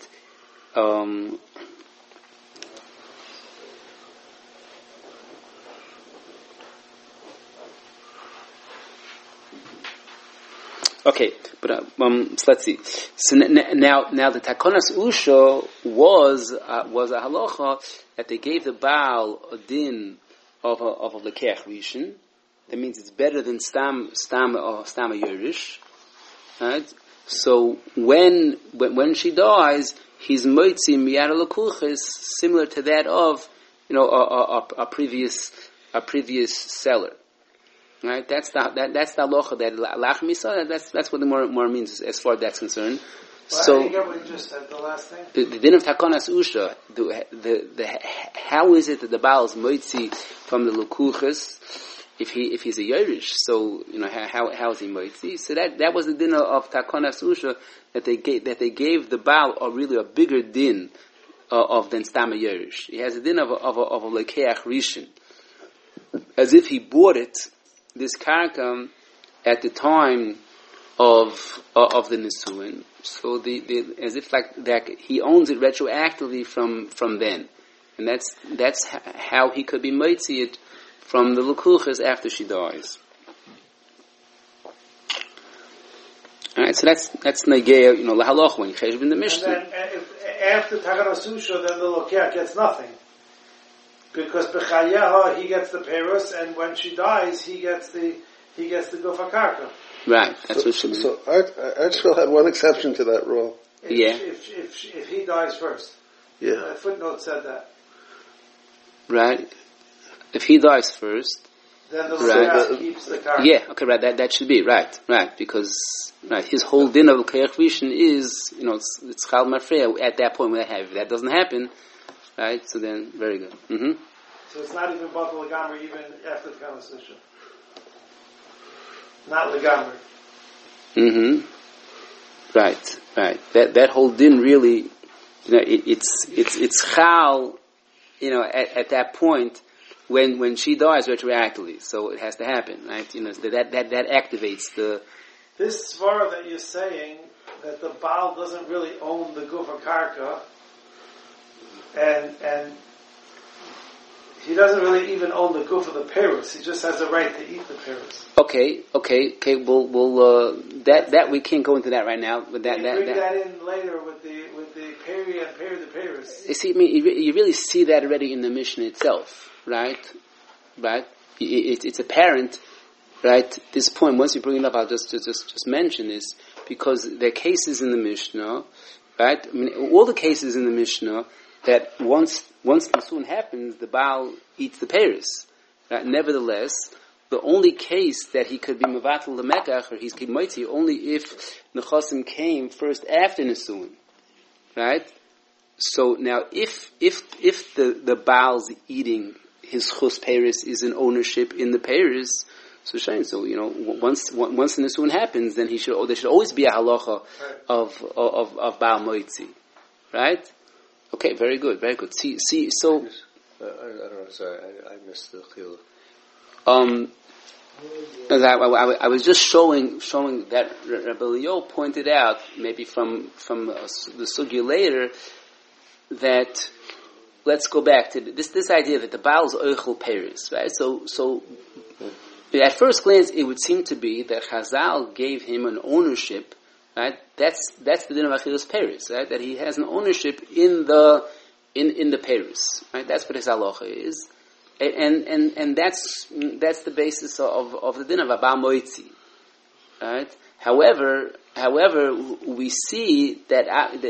Okay, but so let's see. So now the Takonas Usha was a halacha that they gave the Baal a din of a Lekeach Rishon. That means it's better than stam a Yerush, right? So when she dies, he's moitzi miyad lekuches, similar to that of a previous seller. Right, that's the halacha that lach misa. That's what the more means as far as that's concerned. Well, so I get what you just said. The last thing. The din of takonas usha. The how is it that the Baal is moitzi from the lekuches, if he's a Yerush, so how is he Moitzi? So that was the din of Takonas Usha that they gave the Baal a bigger din of than Stam Yerush. He has a din of a Lekeach Rishon, as if he bought it, this karka, at the time of the Nisuin. So as if like that he owns it retroactively from then, and that's how he could be Moitzi it from the Lukuchas after she dies. Alright, so that's Negea, Lahaloch, when Cheshb in the Mishnah. And then, after Takanas Usha, then the Lokeach gets nothing. Because Bechayeha, he gets the Perus, and when she dies, he gets the Gufa Karka. Right, that's what she means. So Archville had one exception to that rule. If he dies first. Yeah. That footnote said that. Right. If he dies first, then the Lokeach keeps the Karka. Yeah, okay, right, that should be, right, because, his whole din of L'Keach Rishon is, it's Chal Mafreya at that point when that doesn't happen, right, so then, very good. Mm-hmm. So it's not even Batal Legamer even after the Takanas Usha. Not Legamer. Mm-hmm. Right. That whole din really, it's Chal, at that point, when she dies retroactively, so it has to happen, right? That activates the. This svara that you're saying that the Baal doesn't really own the Gufa Karka, and he doesn't really even own the Gufa the Perus. He just has a right to eat the Perus. Okay. We'll that we can't go into that right now. But that in later with the Peri and Peri the Perus. You see, you really see that already in the Mishnah itself. Right? It's apparent, right? This point, once you bring it up, I'll just mention this, because there are cases in the Mishnah, right? All the cases in the Mishnah that once Nisun happens, the Baal eats the Paris. Right? Nevertheless, the only case that he could be Mavatal Lemekach, or he's Kibmoitzi, only if Nechosim came first after Nisun. Right? So now, if the Baal's eating his chus Paris is an ownership in the Paris, so once the Nisun happens, then there should always be a halacha of Baal Moitzi, right? Okay, very good. See. So I don't know. Sorry, I missed the chiluk. I was just showing that Rabbi Leo pointed out, maybe from the sugya later, that let's go back to this idea that the Baal is oichel Paris, right? So at first glance, it would seem to be that Chazal gave him an ownership, right? That's the din of Achilas Paris, right? That he has an ownership in the Paris, right? That's what his halacha is, and that's the basis of the din of Abba Moitzi, right? However, we see that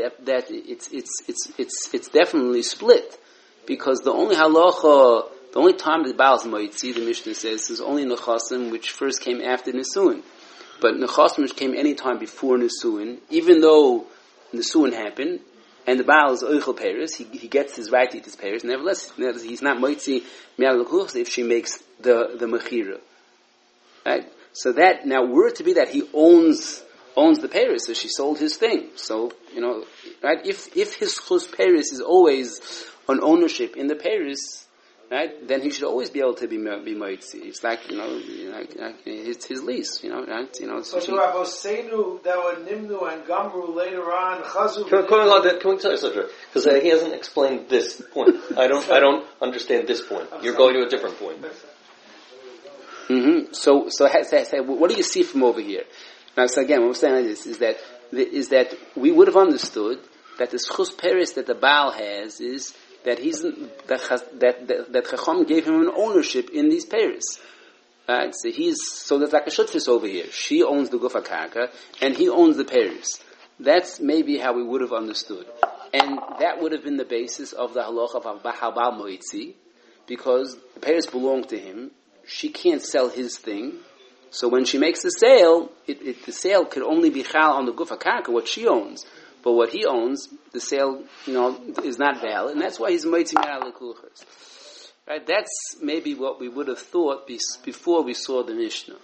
it's definitely split, because the only halacha, the only time the Baal is Moitzi, the Mishnah says, is only Nechasim, which first came after Nisuin. But Nechasim, which came any time before Nisuin, even though Nisuin happened, and the Baal is Oichel Paris, he gets his right to eat his Paris. Nevertheless, he's not Moitzi Mi'al L'Kuchos if she makes the Mechira. Right? So that, now were it to be that he owns the Paris, so she sold his thing. So, right, if his Chus Paris is always on ownership in the Paris, right, then he should always be able to be Moitzi. It's like, it's his lease, right? So to Rabosenu, that were Nimnu and Gamru later on, Chazu. Can we tell you something? Because he hasn't explained this point. I don't understand this point. You're going to a different point. Mm-hmm. So what do you see from over here? Now, so again, what I'm saying is that we would have understood that the Schus Paris that the Baal has is that that Chacham gave him an ownership in these Paris. Right? So there's like a shutfis over here. She owns the Gufa Karka, and he owns the Paris. That's maybe how we would have understood. And that would have been the basis of the halacha of Baal Moitzi, because the Paris belonged to him. She can't sell his thing. So when she makes the sale, the sale could only be chal on the Gufa Karka, what she owns. But what he owns, the sale, is not valid, and that's why he's Moitzi Me'al L'Kuchos. Right? That's maybe what we would have thought before we saw the Mishnah.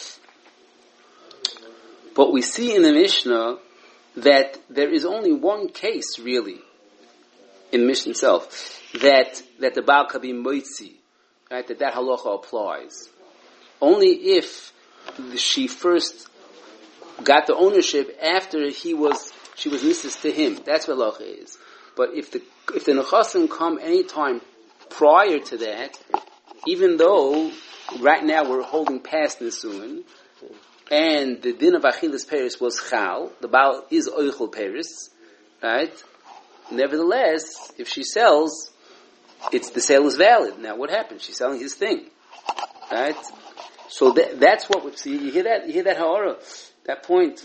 But we see in the Mishnah that there is only one case, really, in the Mishnah itself, that the Baal could be moitzi, right? That halacha applies. Only if she first got the ownership after she was nissus to him. That's what halacha is. But if the nechasim come any time prior to that, even though right now we're holding past nisuin, and the din of achilas peris was chal, the Baal is oichel peris, right? Nevertheless, if she sells, the sale is valid. Now, what happens? She's selling his thing, right? So that's what we see. You hear that ha'ara, that point.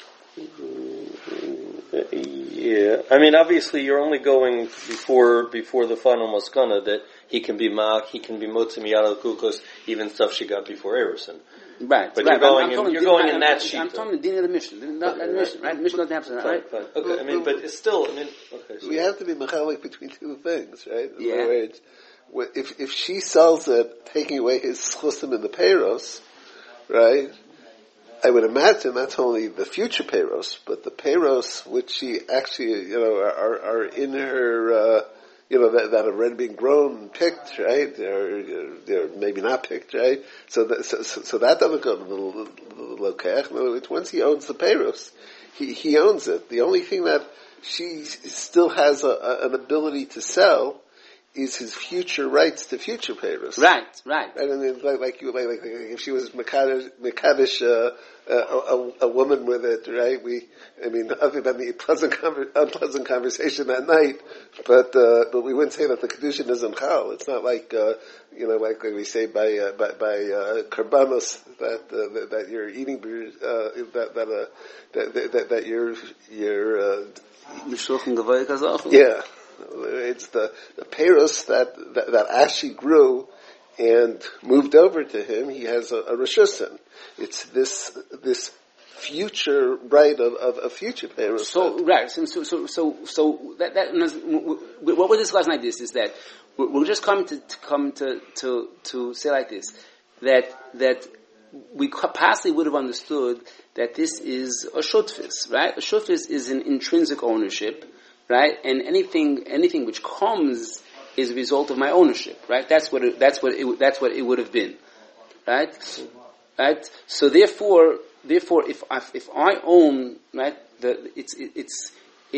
Yeah, I mean, obviously, you're only going before the final maskana that he can be motzim yad kukos, even stuff she got before Erison. Right, but right. you're going in that sheet. I'm talking the din of the Mishnah, not the Mishnah, right? Mishnah doesn't have to, right? Fine. Okay, I mean, but it's still, okay. So. We have to be mechalik between two things, right? In yeah. other words, if she sells it, taking away his schusim in the peiros, right? I would imagine that's only the future peiros, but the peiros which she actually, are in her, that have already been grown and picked, right? They're maybe not picked, right? So that doesn't go to the lokech. In other words, once he owns the peiros, he owns it. The only thing that she still has an ability to sell is his future rights to future peiros. Right. I mean, like if she was Mekadesh, a woman with it, right? Other than the unpleasant conversation that night, but we wouldn't say that the kedushin isn't chal. It's not like, like we say by karbanos that you're eating, that you're yeah. It's the peiros that actually grew and moved over to him. He has a reshusin. It's this future right of a future peiros. So right. So that what we're discussing like this is that we're just coming to say like this that we possibly would have understood that this is a shutfis, right? A shutfis is an intrinsic ownership. Right, and anything which comes is a result of my ownership. Right, that's what it would have been. Right. So therefore, if I own, right, it's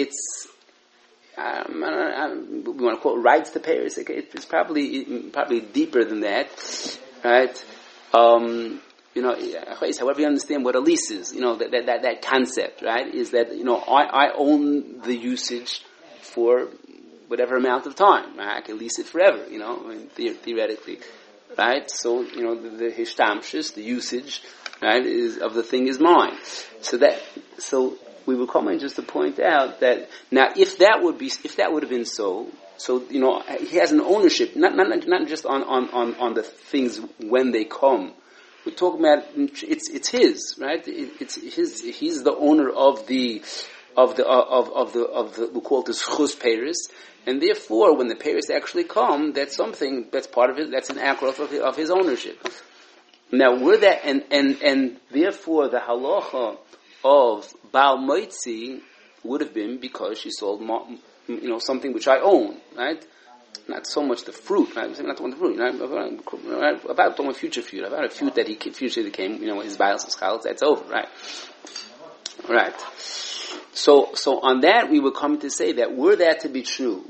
we want to call it rights to payers. It's probably deeper than that, right? However you understand what a lease is, that concept, right, is that, I own the usage for whatever amount of time. Right? I can lease it forever, theoretically. Right? So, the hishtamshus, the usage, right, of the thing is mine. So we were coming just to point out that, now if that would have been so, he has an ownership, not just on the things when they come. We're talking about it's his, right? It's his. He's the owner of the we call this chus peiros, and therefore when the peiros actually come, that's something that's part of it. That's an outgrowth of his ownership. Now we're that, and therefore the halacha of Baal Moitzi would have been because she sold something which I own, right? Not so much the fruit, right? Not the fruit, right? About talking future fruit, about a fruit that future came, his bias is chal, that's over, right? Right. So on that we would come to say that were that to be true,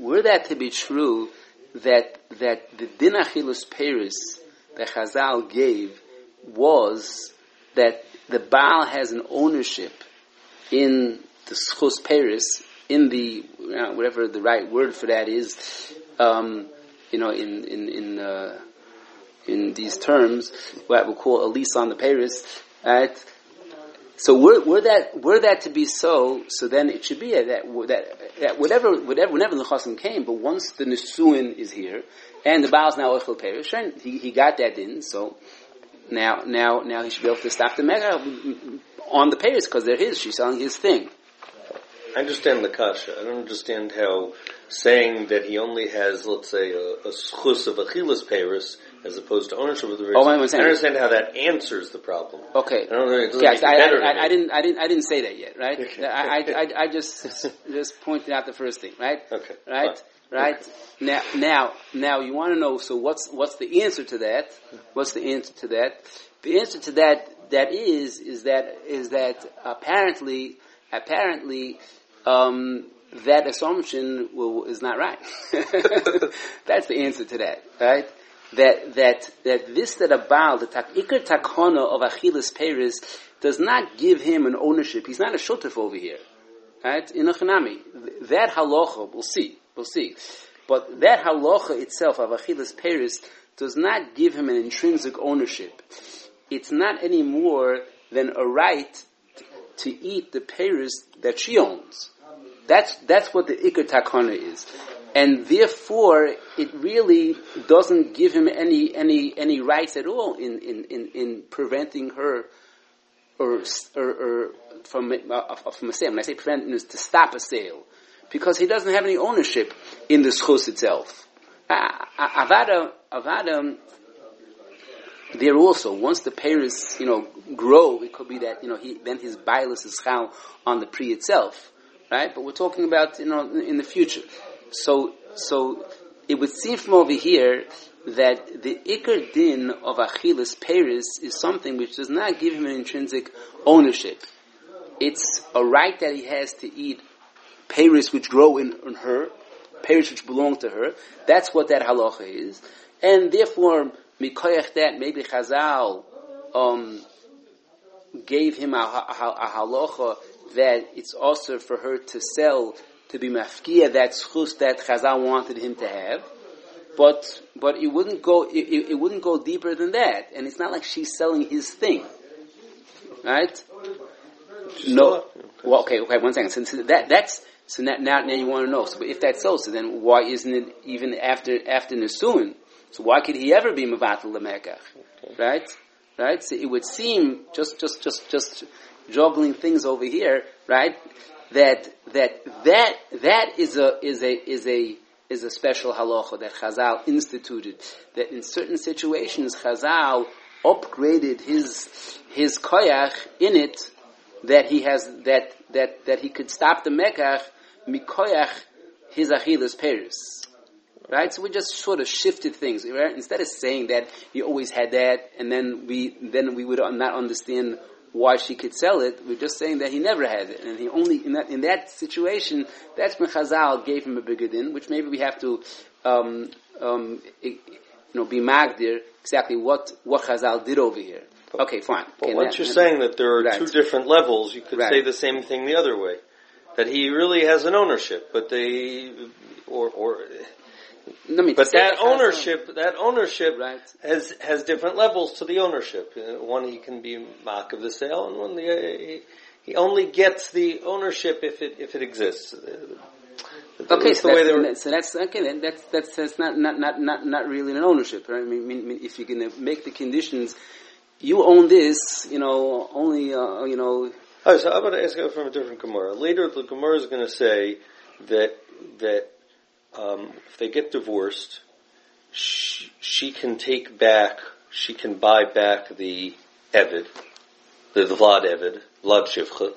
that the din achilus peiros that Chazal gave was that the Baal has an ownership in the schus peiros, in the whatever the right word for that is. In these terms, what we call a lease on the peiros, right? So were that to be so then it should be that whenever the chasam came, but once the nisuin is here and the Baal is now ochel peiros, he got that in. So now he should be able to stop the mega on the peiros because they're his. She's selling his thing. I understand the kasha. I don't understand how saying that he only has, let's say, a schus of achilas peiros as opposed to ownership of the peiros. I understand how that answers the problem. Okay. I don't know. Yes, I didn't say that yet, right? I just pointed out the first thing, right? Okay. Right. Fine. Right? Okay. Now you want to know, so what's the answer to that? What's the answer to that? The answer to that is that apparently, that assumption is not right. That's the answer to that, right? That a Baal, the Ikar Takona of Achilas Peres, does not give him an ownership. He's not a shutef over here, right? In Achanami. That halacha, we'll see. But that halacha itself of Achilas Peres does not give him an intrinsic ownership. It's not any more than a right to eat the peres that she owns. That's what the Ikar Takana is. And therefore, it really doesn't give him any rights at all in preventing her or from a sale. When I say preventing, is to stop a sale. Because he doesn't have any ownership in the schus itself. Avada, there also, once the peres, grow, it could be that, then his bias is chal on the pri itself, right? But we're talking about, in the future. So it would seem from over here that the ikar din of achilas peres is something which does not give him an intrinsic ownership. It's a right that he has to eat peres which grow in her, peres which belong to her. That's what that halacha is. And therefore, mikoyach that, maybe Chazal gave him a halacha that it's also for her to sell, to be mafkia, that schus that Chazal wanted him to have. But it wouldn't go deeper than that. And it's not like she's selling his thing. Right? No. Well, okay, 1 second. So now you want to know. So if that's so then why isn't it even after Nesuin? So why could he ever be Mavatal Lemekach? Right? Right? So it would seem, just juggling things over here, right? That is a special halacha that Chazal instituted. That in certain situations Chazal upgraded his koyach in it, that he has that he could stop the mekach mikoyach his achilas peres. Right? So we just sort of shifted things. Right? Instead of saying that he always had that, and then we would not understand why she could sell it. We're just saying that he never had it, and he only in that situation. That's when Chazal gave him a bigger din, which maybe we have to be magdir exactly what Chazal did over here. Okay, fine. But once you're saying that there are two different levels, you could say the same thing the other way. That he really has an ownership, but that ownership has different levels to the ownership. One, he can be mak of the sale, and one, he only gets the ownership if it exists. Okay, so that's okay. Then that's not really an ownership. Right? I mean, if you're going to make the conditions, you own this. Only. Oh, so I'm going to ask you from a different Gemara. Later, the Gemara is going to say that if they get divorced, she can buy back the Eved, the Vlad Eved, Vlad Shivcha.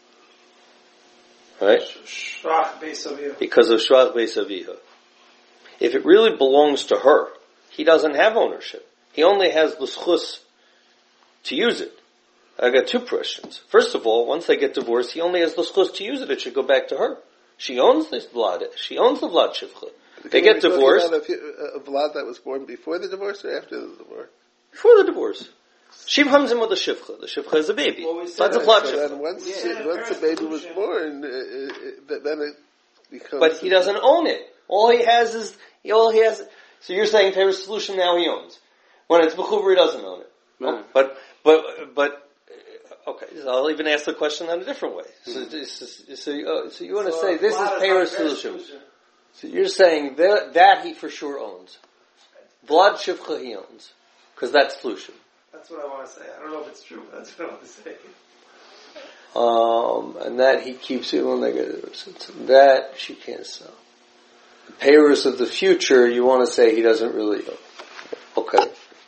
Right? Because of Shrach Beis Aviha. If it really belongs to her, he doesn't have ownership. He only has the schus to use it. I got two questions. First of all, once they get divorced, he only has the schus to use it. It should go back to her. She owns this Vlad. She owns the Vlad Shivcha. They get divorced. A Vlad that was born before the divorce or after the divorce? Before the divorce. She comes in with the Shivcha. The Shivcha is a baby. That's a Vlad Shivcha. Then once the baby was born, then it becomes... But he doesn't own it. All he has. So you're saying Terra's solution now he owns. When it's B'chuver, he doesn't own it. Right. But okay, so I'll even ask the question in a different way. So you want to say this is Terra's solution. So you're saying that he for sure owns. Vlad Shivcha he owns. Because that's solution. That's what I want to say. I don't know if it's true, but that's what I want to say. and that he keeps it when they get it. That she can't sell. The payers of the future, you want to say he doesn't really own. Okay.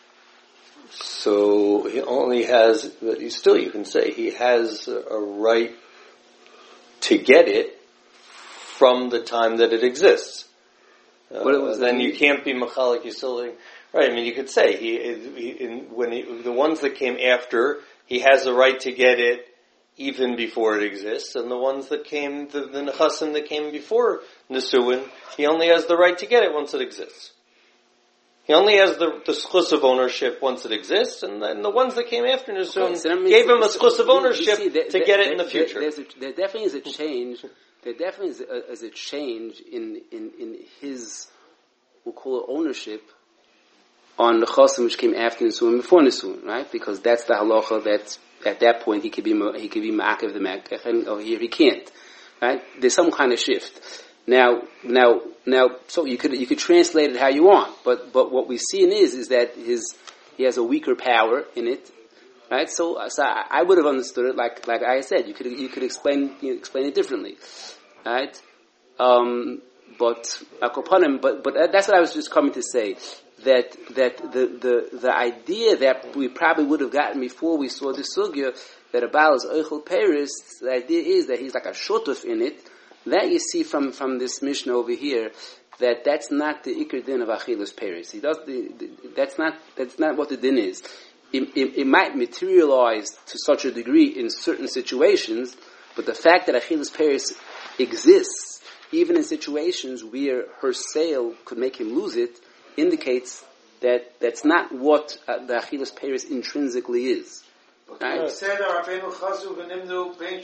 So he only has, but you can say he has a right to get it from the time that it exists. Then you can't be machalik. You still right. I mean, you could say the ones that came after, he has a right to get it even before it exists, and the ones that came, the nechasim that came before Nisuin, he only has the right to get it once it exists. He only has the schus of ownership once it exists, and then the ones that came after Nisuin gave him a schus of ownership to get it in the future. There definitely is a change. There definitely is a change in his, we'll call it ownership, on the chasim which came after Nisuin and before Nisuin, right? Because that's the halacha that at that point he could be ma'akev the mekach, and over here he can't, right? There's some kind of shift. Now, so you could translate it how you want, but what we see is that he has a weaker power in it, right? So I would have understood it like I said. You could explain it differently, right? But that's what I was just coming to say. That the idea that we probably would have gotten before we saw the sugya that a Baal is Eichel Peris, the idea is that he's like a shotuf in it. That you see from this Mishnah over here, that's not the Iker din of Achilas Peris. That's not what the din is. It might materialize to such a degree in certain situations, but the fact that Achilas Peris exists, even in situations where her sale could make him lose it, indicates that that's not what the Achilas Peris intrinsically is. Right? We said Rabbeinu Chazu v'nimnu bein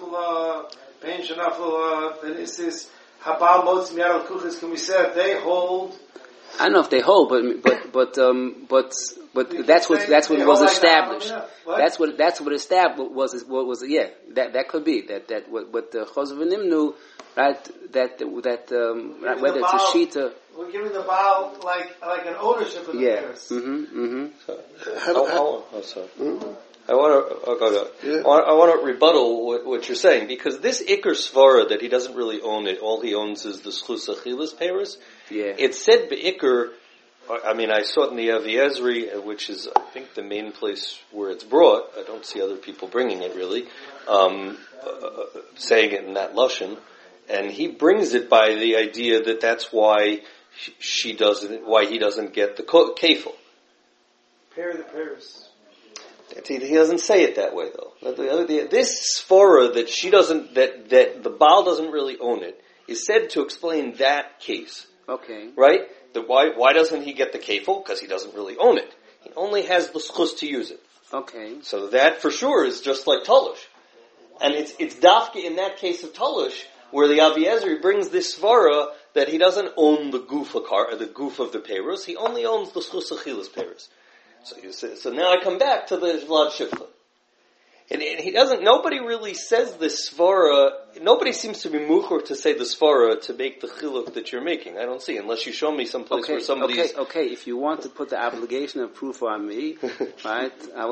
shenaflu b'nisis habal motz miyad al-kuchis. Can we say they hold? I don't know if they hold, but that's what was established. That's what established was yeah. That could be that what the Chazu v'nimnu, right? Right, whether it's a shita. We're giving the Baal like an ownership of the Paris. I want to rebuttal what you're saying, because this Iker Svara that he doesn't really own it, all he owns is the Schus Achilas Paris. Yeah. It said Be'ikr, I mean, I saw it in the Avi Ezri, which is, I think, the main place where it's brought. I don't see other people bringing it really, saying it in that Lashon. And he brings it by the idea that that's why he doesn't get the kefil. Pair the Paris. He doesn't say it that way though. This svara that she doesn't, that the Baal doesn't really own it, is said to explain that case. Okay. Right? Why doesn't he get the kefil? Because he doesn't really own it. He only has the schus to use it. Okay. So that for sure is just like Talush. And it's dafka in that case of Talush where the Avi Ezri brings this svara that he doesn't own the goof of the Perus, he only owns the schus achilas Perus. So now I come back to the Vlad Shifcha. And he doesn't, nobody really says the svara, nobody seems to be muchor to say the svara to make the chiluk that you're making. I don't see, unless you show me someplace where somebody is... Okay, if you want to put the obligation of proof on me, right, I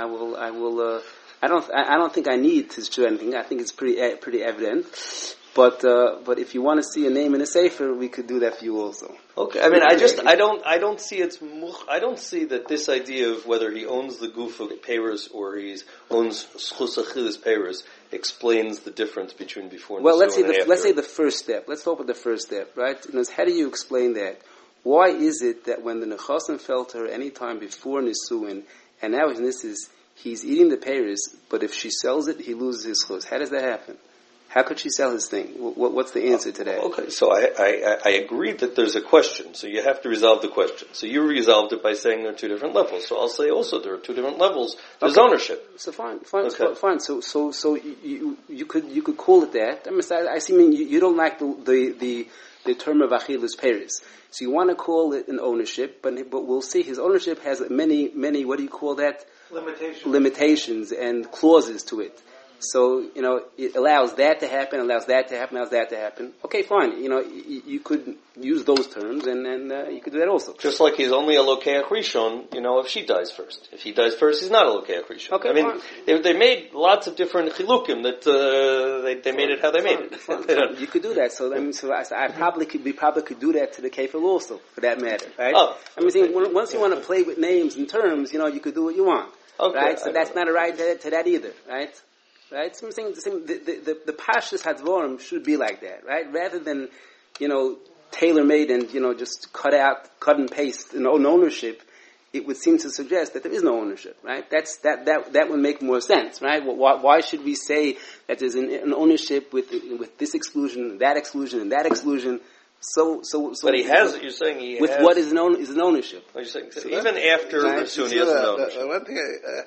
will, I don't think I need to show anything. I think it's pretty evident. But if you want to see a name in a sefer, we could do that for you also. Okay, I mean, I don't see I don't see that this idea of whether he owns the goof of Peres or he owns schus achilas Peres explains the difference between before and let's after. say the first step. Let's talk about the first step, right? How do you explain that? Why is it that when the nechasim fell to her any time before nisuin, and now he's eating the Peres, but if she sells it, he loses his schus? How does that happen? How could she sell his thing? What's the answer to that? Okay, so I agree that there's a question, so you have to resolve the question. So you resolved it by saying there are two different levels. So I'll say also there are two different levels. There's ownership. So fine. Okay. Fine. So you could call it that. I see. You don't like the term of achilas Peres. So you want to call it an ownership, but we'll see. His ownership has many. What do you call that? Limitations. Limitations and clauses to it. So, it allows that to happen, allows that to happen, allows that to happen. Okay, fine. You could use those terms, and you could do that also. Just like he's only a Lokeach Rishon, if she dies first. If he dies first, he's not a Lokeach Rishon. Okay, they made lots of different chilukim that they made it how they made it. Fine. You could do that. So I probably could do that to the kefil also, for that matter, right? Oh. Once you want to play with names and terms, you could do what you want, okay, right? So that's not a right to that either, right? Right? So I'm saying the Pashtus Hadvorim should be like that, right? Rather than, tailor-made and, just cut and paste an ownership, it would seem to suggest that there is no ownership, right? That would make more sense, right? Why should we say that there's an ownership with this exclusion, that exclusion, and that exclusion? So. But he has. You're saying he with has. What is an ownership? You're saying even after the Sunni has an ownership. One thing,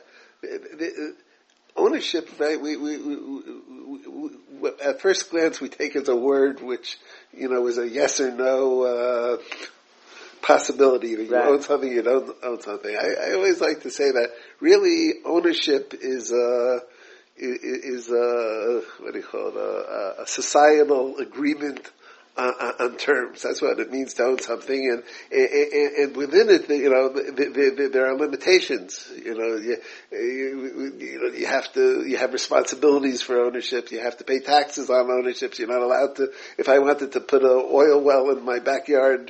ownership, right? We at first glance we take as a word which is a yes or no possibility. You own something, you don't own something. I always like to say that really ownership is what do you call it? A societal agreement on terms. That's what it means to own something, and within it, there are limitations. You have responsibilities for ownership. You have to pay taxes on ownerships. You're not allowed to. If I wanted to put an oil well in my backyard,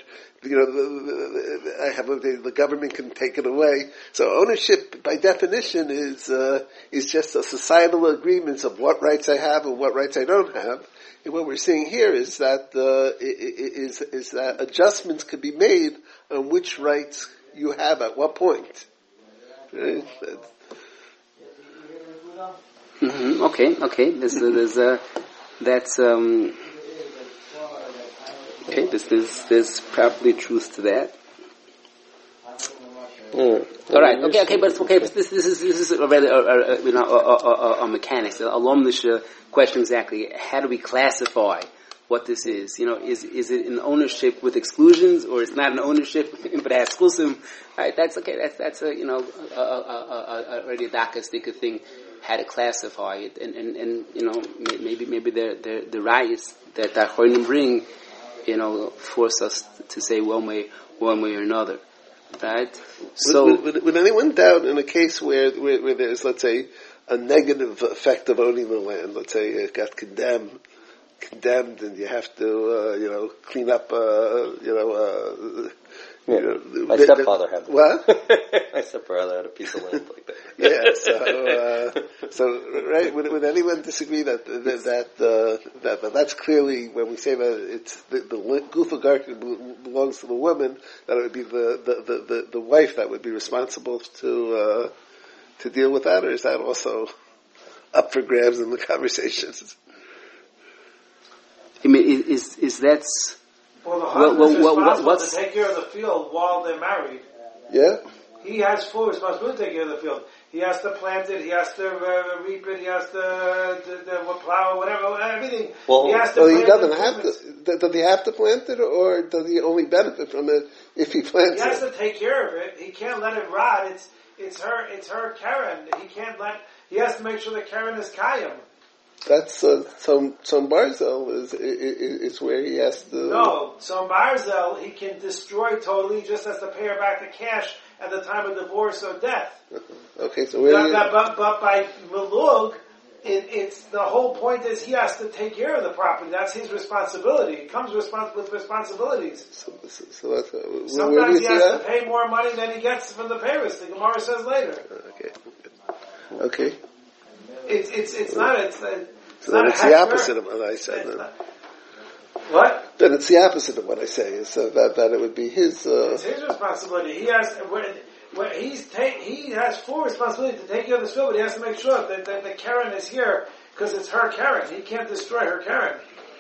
the government can take it away. So ownership, by definition, is just a societal agreement of what rights I have and what rights I don't have. And what we're seeing here is that is that adjustments could be made on which rights you have at what point. Right? Mm-hmm. Okay. There's probably truth to that. All right. Okay. But this is already a mechanics, a lomnisha question exactly. How do we classify what this is? Is it an ownership with exclusions, or it's not an ownership but it has exclusive? All right. That's okay. That's a already a dakastika thing. How to classify it, and maybe the rayos that Achronim bring, force us to say one way or another. Right? So, would anyone doubt in a case where there's, let's say, a negative effect of owning the land? Let's say it got condemned, and you have to, clean up, my stepfather had that. What? My stepfather had a piece of land like that. Yeah. So right? Would anyone disagree that that's clearly, when we say that it's the gufa garden belongs to the woman, that it would be the wife that would be responsible to deal with that, or is that also up for grabs in the conversations? I mean, is that? Well, the husband is responsible to take care of the field while they're married. Yeah? He has full responsibility to take care of the field. He has to plant it, he has to reap it, he has to plow, whatever, everything. Well, he has to he doesn't have to. Does he have to plant it, or does he only benefit from it if he plants it? He has to take care of it. He can't let it rot. It's her Karen. He has to make sure that Karen is Kayim. That's some Barzel is where he has to. No, some Barzel he can destroy totally, just has to pay her back the cash at the time of divorce or death. Okay, so but by Milug, it's the whole point is he has to take care of the property. That's his responsibility. It comes with responsibilities. So that's, sometimes he has to pay more money than he gets from the Paris. The Gemara says later. Okay. It's not. It's the opposite of what I said. What? Then it's the opposite of what I say. Is that it would be his. It's his responsibility. He has full responsibility to take care of this field, but he has to make sure that the Karen is here because it's her Karen. He can't destroy her Karen.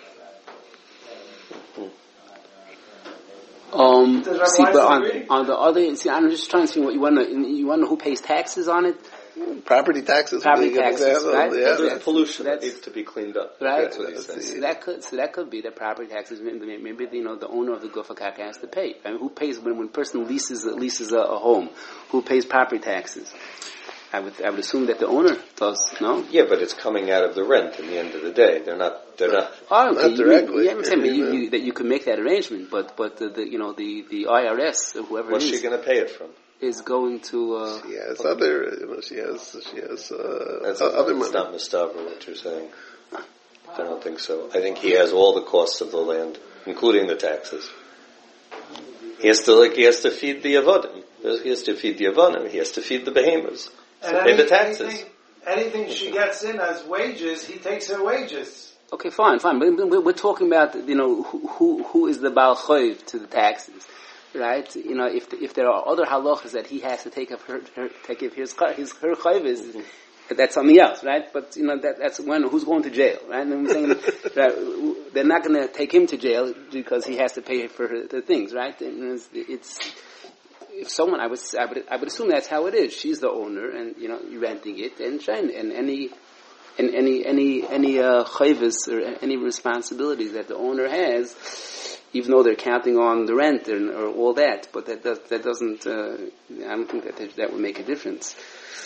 But on the other, I'm just trying to see what you want to. You want to know who pays taxes on it? Property taxes. Right? There's pollution that needs to be cleaned up. Right. That's what he says. So that could be that property taxes. Maybe the owner of the gufa karka has to pay. I mean, who pays when a person leases a home? Who pays property taxes? I would assume that the owner does, no? Yeah, but it's coming out of the rent in the end of the day. They're not. Oh, okay. Not directly. I'm saying that you can make that arrangement, but the IRS or whoever What's she going to pay it from? is going to. She has other. She has That's other it's money. not Mustafa what you're saying. I don't think so. I think he has all the costs of the land, including the taxes. He has to feed the avodim. He has to feed the avodim. He has to feed the behemoths. So pay the taxes. Anything she gets in as wages, he takes her wages. Okay, fine. But we're talking about who is the Baal Choiv to the taxes, right? If there are other halachas that he has to take of her choiv, that's something else, right? But that's when who's going to jail, right? And I'm saying that they're not going to take him to jail because he has to pay for the things, right? And it's if someone I would assume that's how it is. She's the owner, and you're renting it, and any chayvus or any responsibilities that the owner has, even though they're counting on the rent or all that, but that doesn't. I don't think that would make a difference.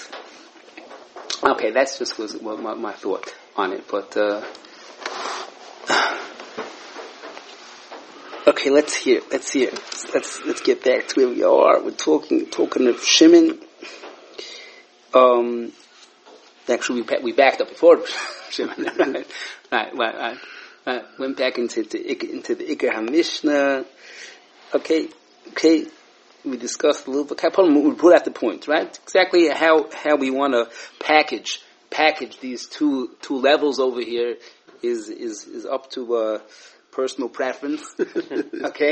Okay, that's just was my thought on it, but. Okay, let's hear. Let's get back to where we are. We're talking of Shimon. Actually, we backed up before Shimon. Right. Went back into the Iker HaMishnah. Okay. We discussed a little bit. We put out the point, right? Exactly how we want to package these two levels over here is up to personal preference. Okay.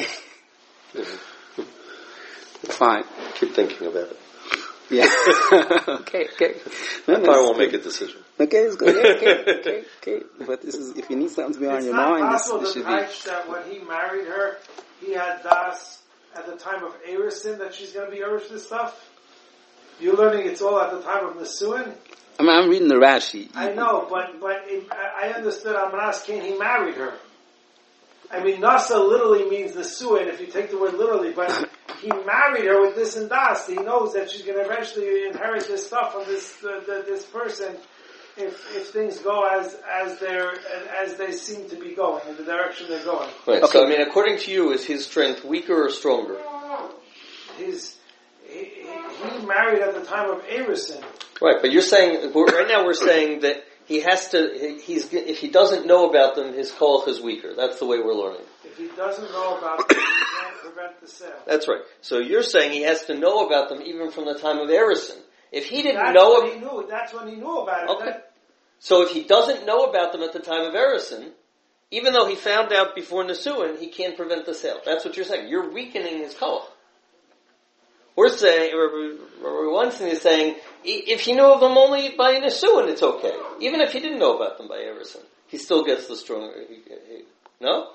Fine. Keep thinking about it. Yeah. Okay. I won't make a decision. Okay, it's good. Okay. But this is if you need something to be on your mind. This should be. It's not possible that when he married her, he had das at the time of Erisin that she's going to be Erish this stuff. You're learning it's all at the time of Nesuin. I'm reading the Rashi. I know, but I understood Amras Cain, he married her. I mean, Nasa literally means Nesuin if you take the word literally, but he married her with this and das. He knows that she's going to eventually inherit this stuff from this person if things go as they seem to be going, in the direction they're going. Right. Okay. So, according to you, is his strength weaker or stronger? He married at the time of Erisin. Right, but you're saying, right now we're saying that he has to, if he doesn't know about them, his koach is weaker. That's the way we're learning. If he doesn't know about them, he can't prevent the sale. That's right. So you're saying he has to know about them even from the time of Erisin. If he didn't that's when he knew about it. Okay. So if he doesn't know about them at the time of Erisin, even though he found out before Nesuin, he can't prevent the sale. That's what you're saying. You're weakening his koach. We're saying, Rabbi Weinstein is saying, if he knew of them only by Nesuin, it's okay. Even if he didn't know about them by Erisin, he still gets the stronger. No?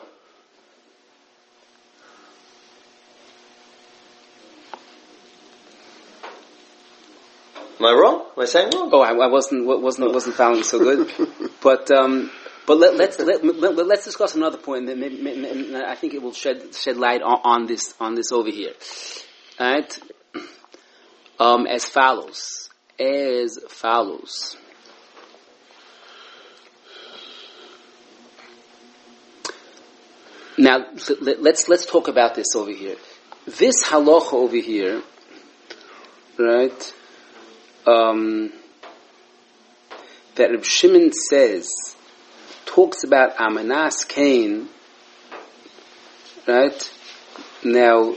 Am I wrong? Am I saying wrong? Oh, I wasn't following so good. But let's discuss another point. And maybe, I think it will shed light on this over here. Right? As follows. Now, let's talk about this over here. This halacha over here, right? That Reb Shimon talks about Amanas Cain, right? Now,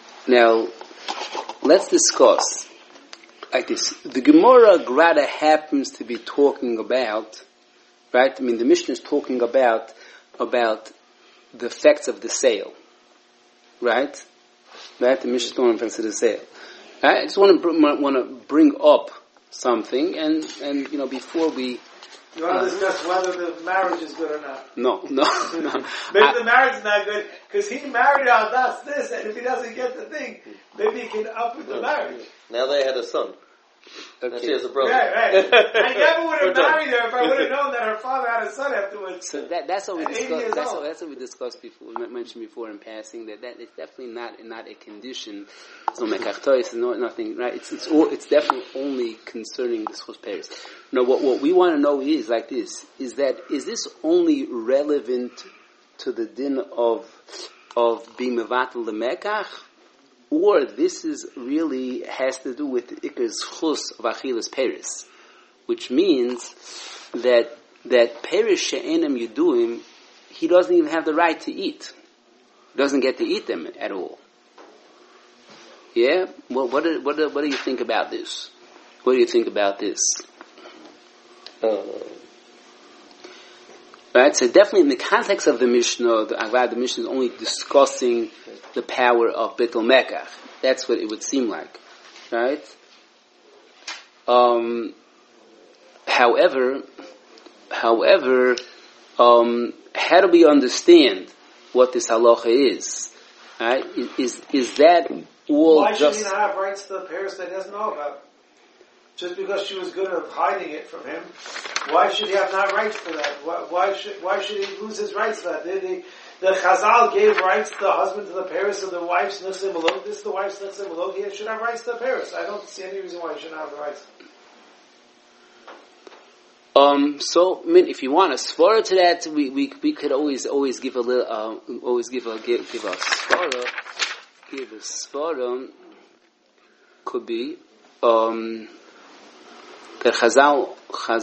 let's discuss like this. The Gemara Grada happens to be talking about, right? I mean, the Mishnah is talking about the effects of the sale, right? Right? The Mishnah is talking about the effects of the sale. I just want to bring up something, and before we. You want to discuss whether the marriage is good or not? No. Maybe the marriage is not good because he married out. That's this, and if he doesn't get the thing, maybe he can up with the marriage. Now they had a son. And she has a brother. Right. I never would have married her if I would have known that her father had a son afterwards. So that's what we At 80 discussed. years That's old. what we discussed before. Mentioned before in passing that it's definitely not a condition. It's no mekachtois. It's no nothing. Right? It's definitely only concerning the schus Paris. No, what we want to know is like this: is this only relevant to the din of being mevatel the mekach? Or this is really has to do with the iker's chus of achilas peris, which means that peris she'enem yuduim, he doesn't even have the right to eat. He doesn't get to eat them at all. Yeah? What do you think about this? What do you think about this? Right? So definitely in the context of the Mishnah, the Mishnah is only discussing the power of Betel Mekach. That's what it would seem like. Right? However, how do we understand what this halacha is? Right? Is that all Why just... should he not have rights to the Paris that he doesn't know about? Just because she was good at hiding it from him, why should he have not rights to that? Why should he lose his rights to that? The Chazal gave rights to the husband to the Paris of the wife's Nichse Malog. This is the wife's Nichse Malog. He should have rights to the Paris. I don't see any reason why he shouldn't have the rights. So, I mean, if you want a svara to that, we could always give a little, give a svara. Give a svara could be, that Chazal,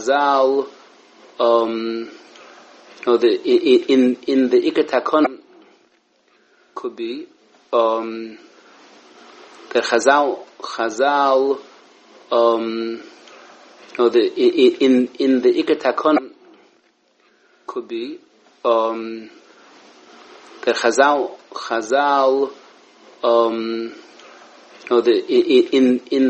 in the Iker Takon could be, that Chazal, in the Iker Takon could be, that Chazal, in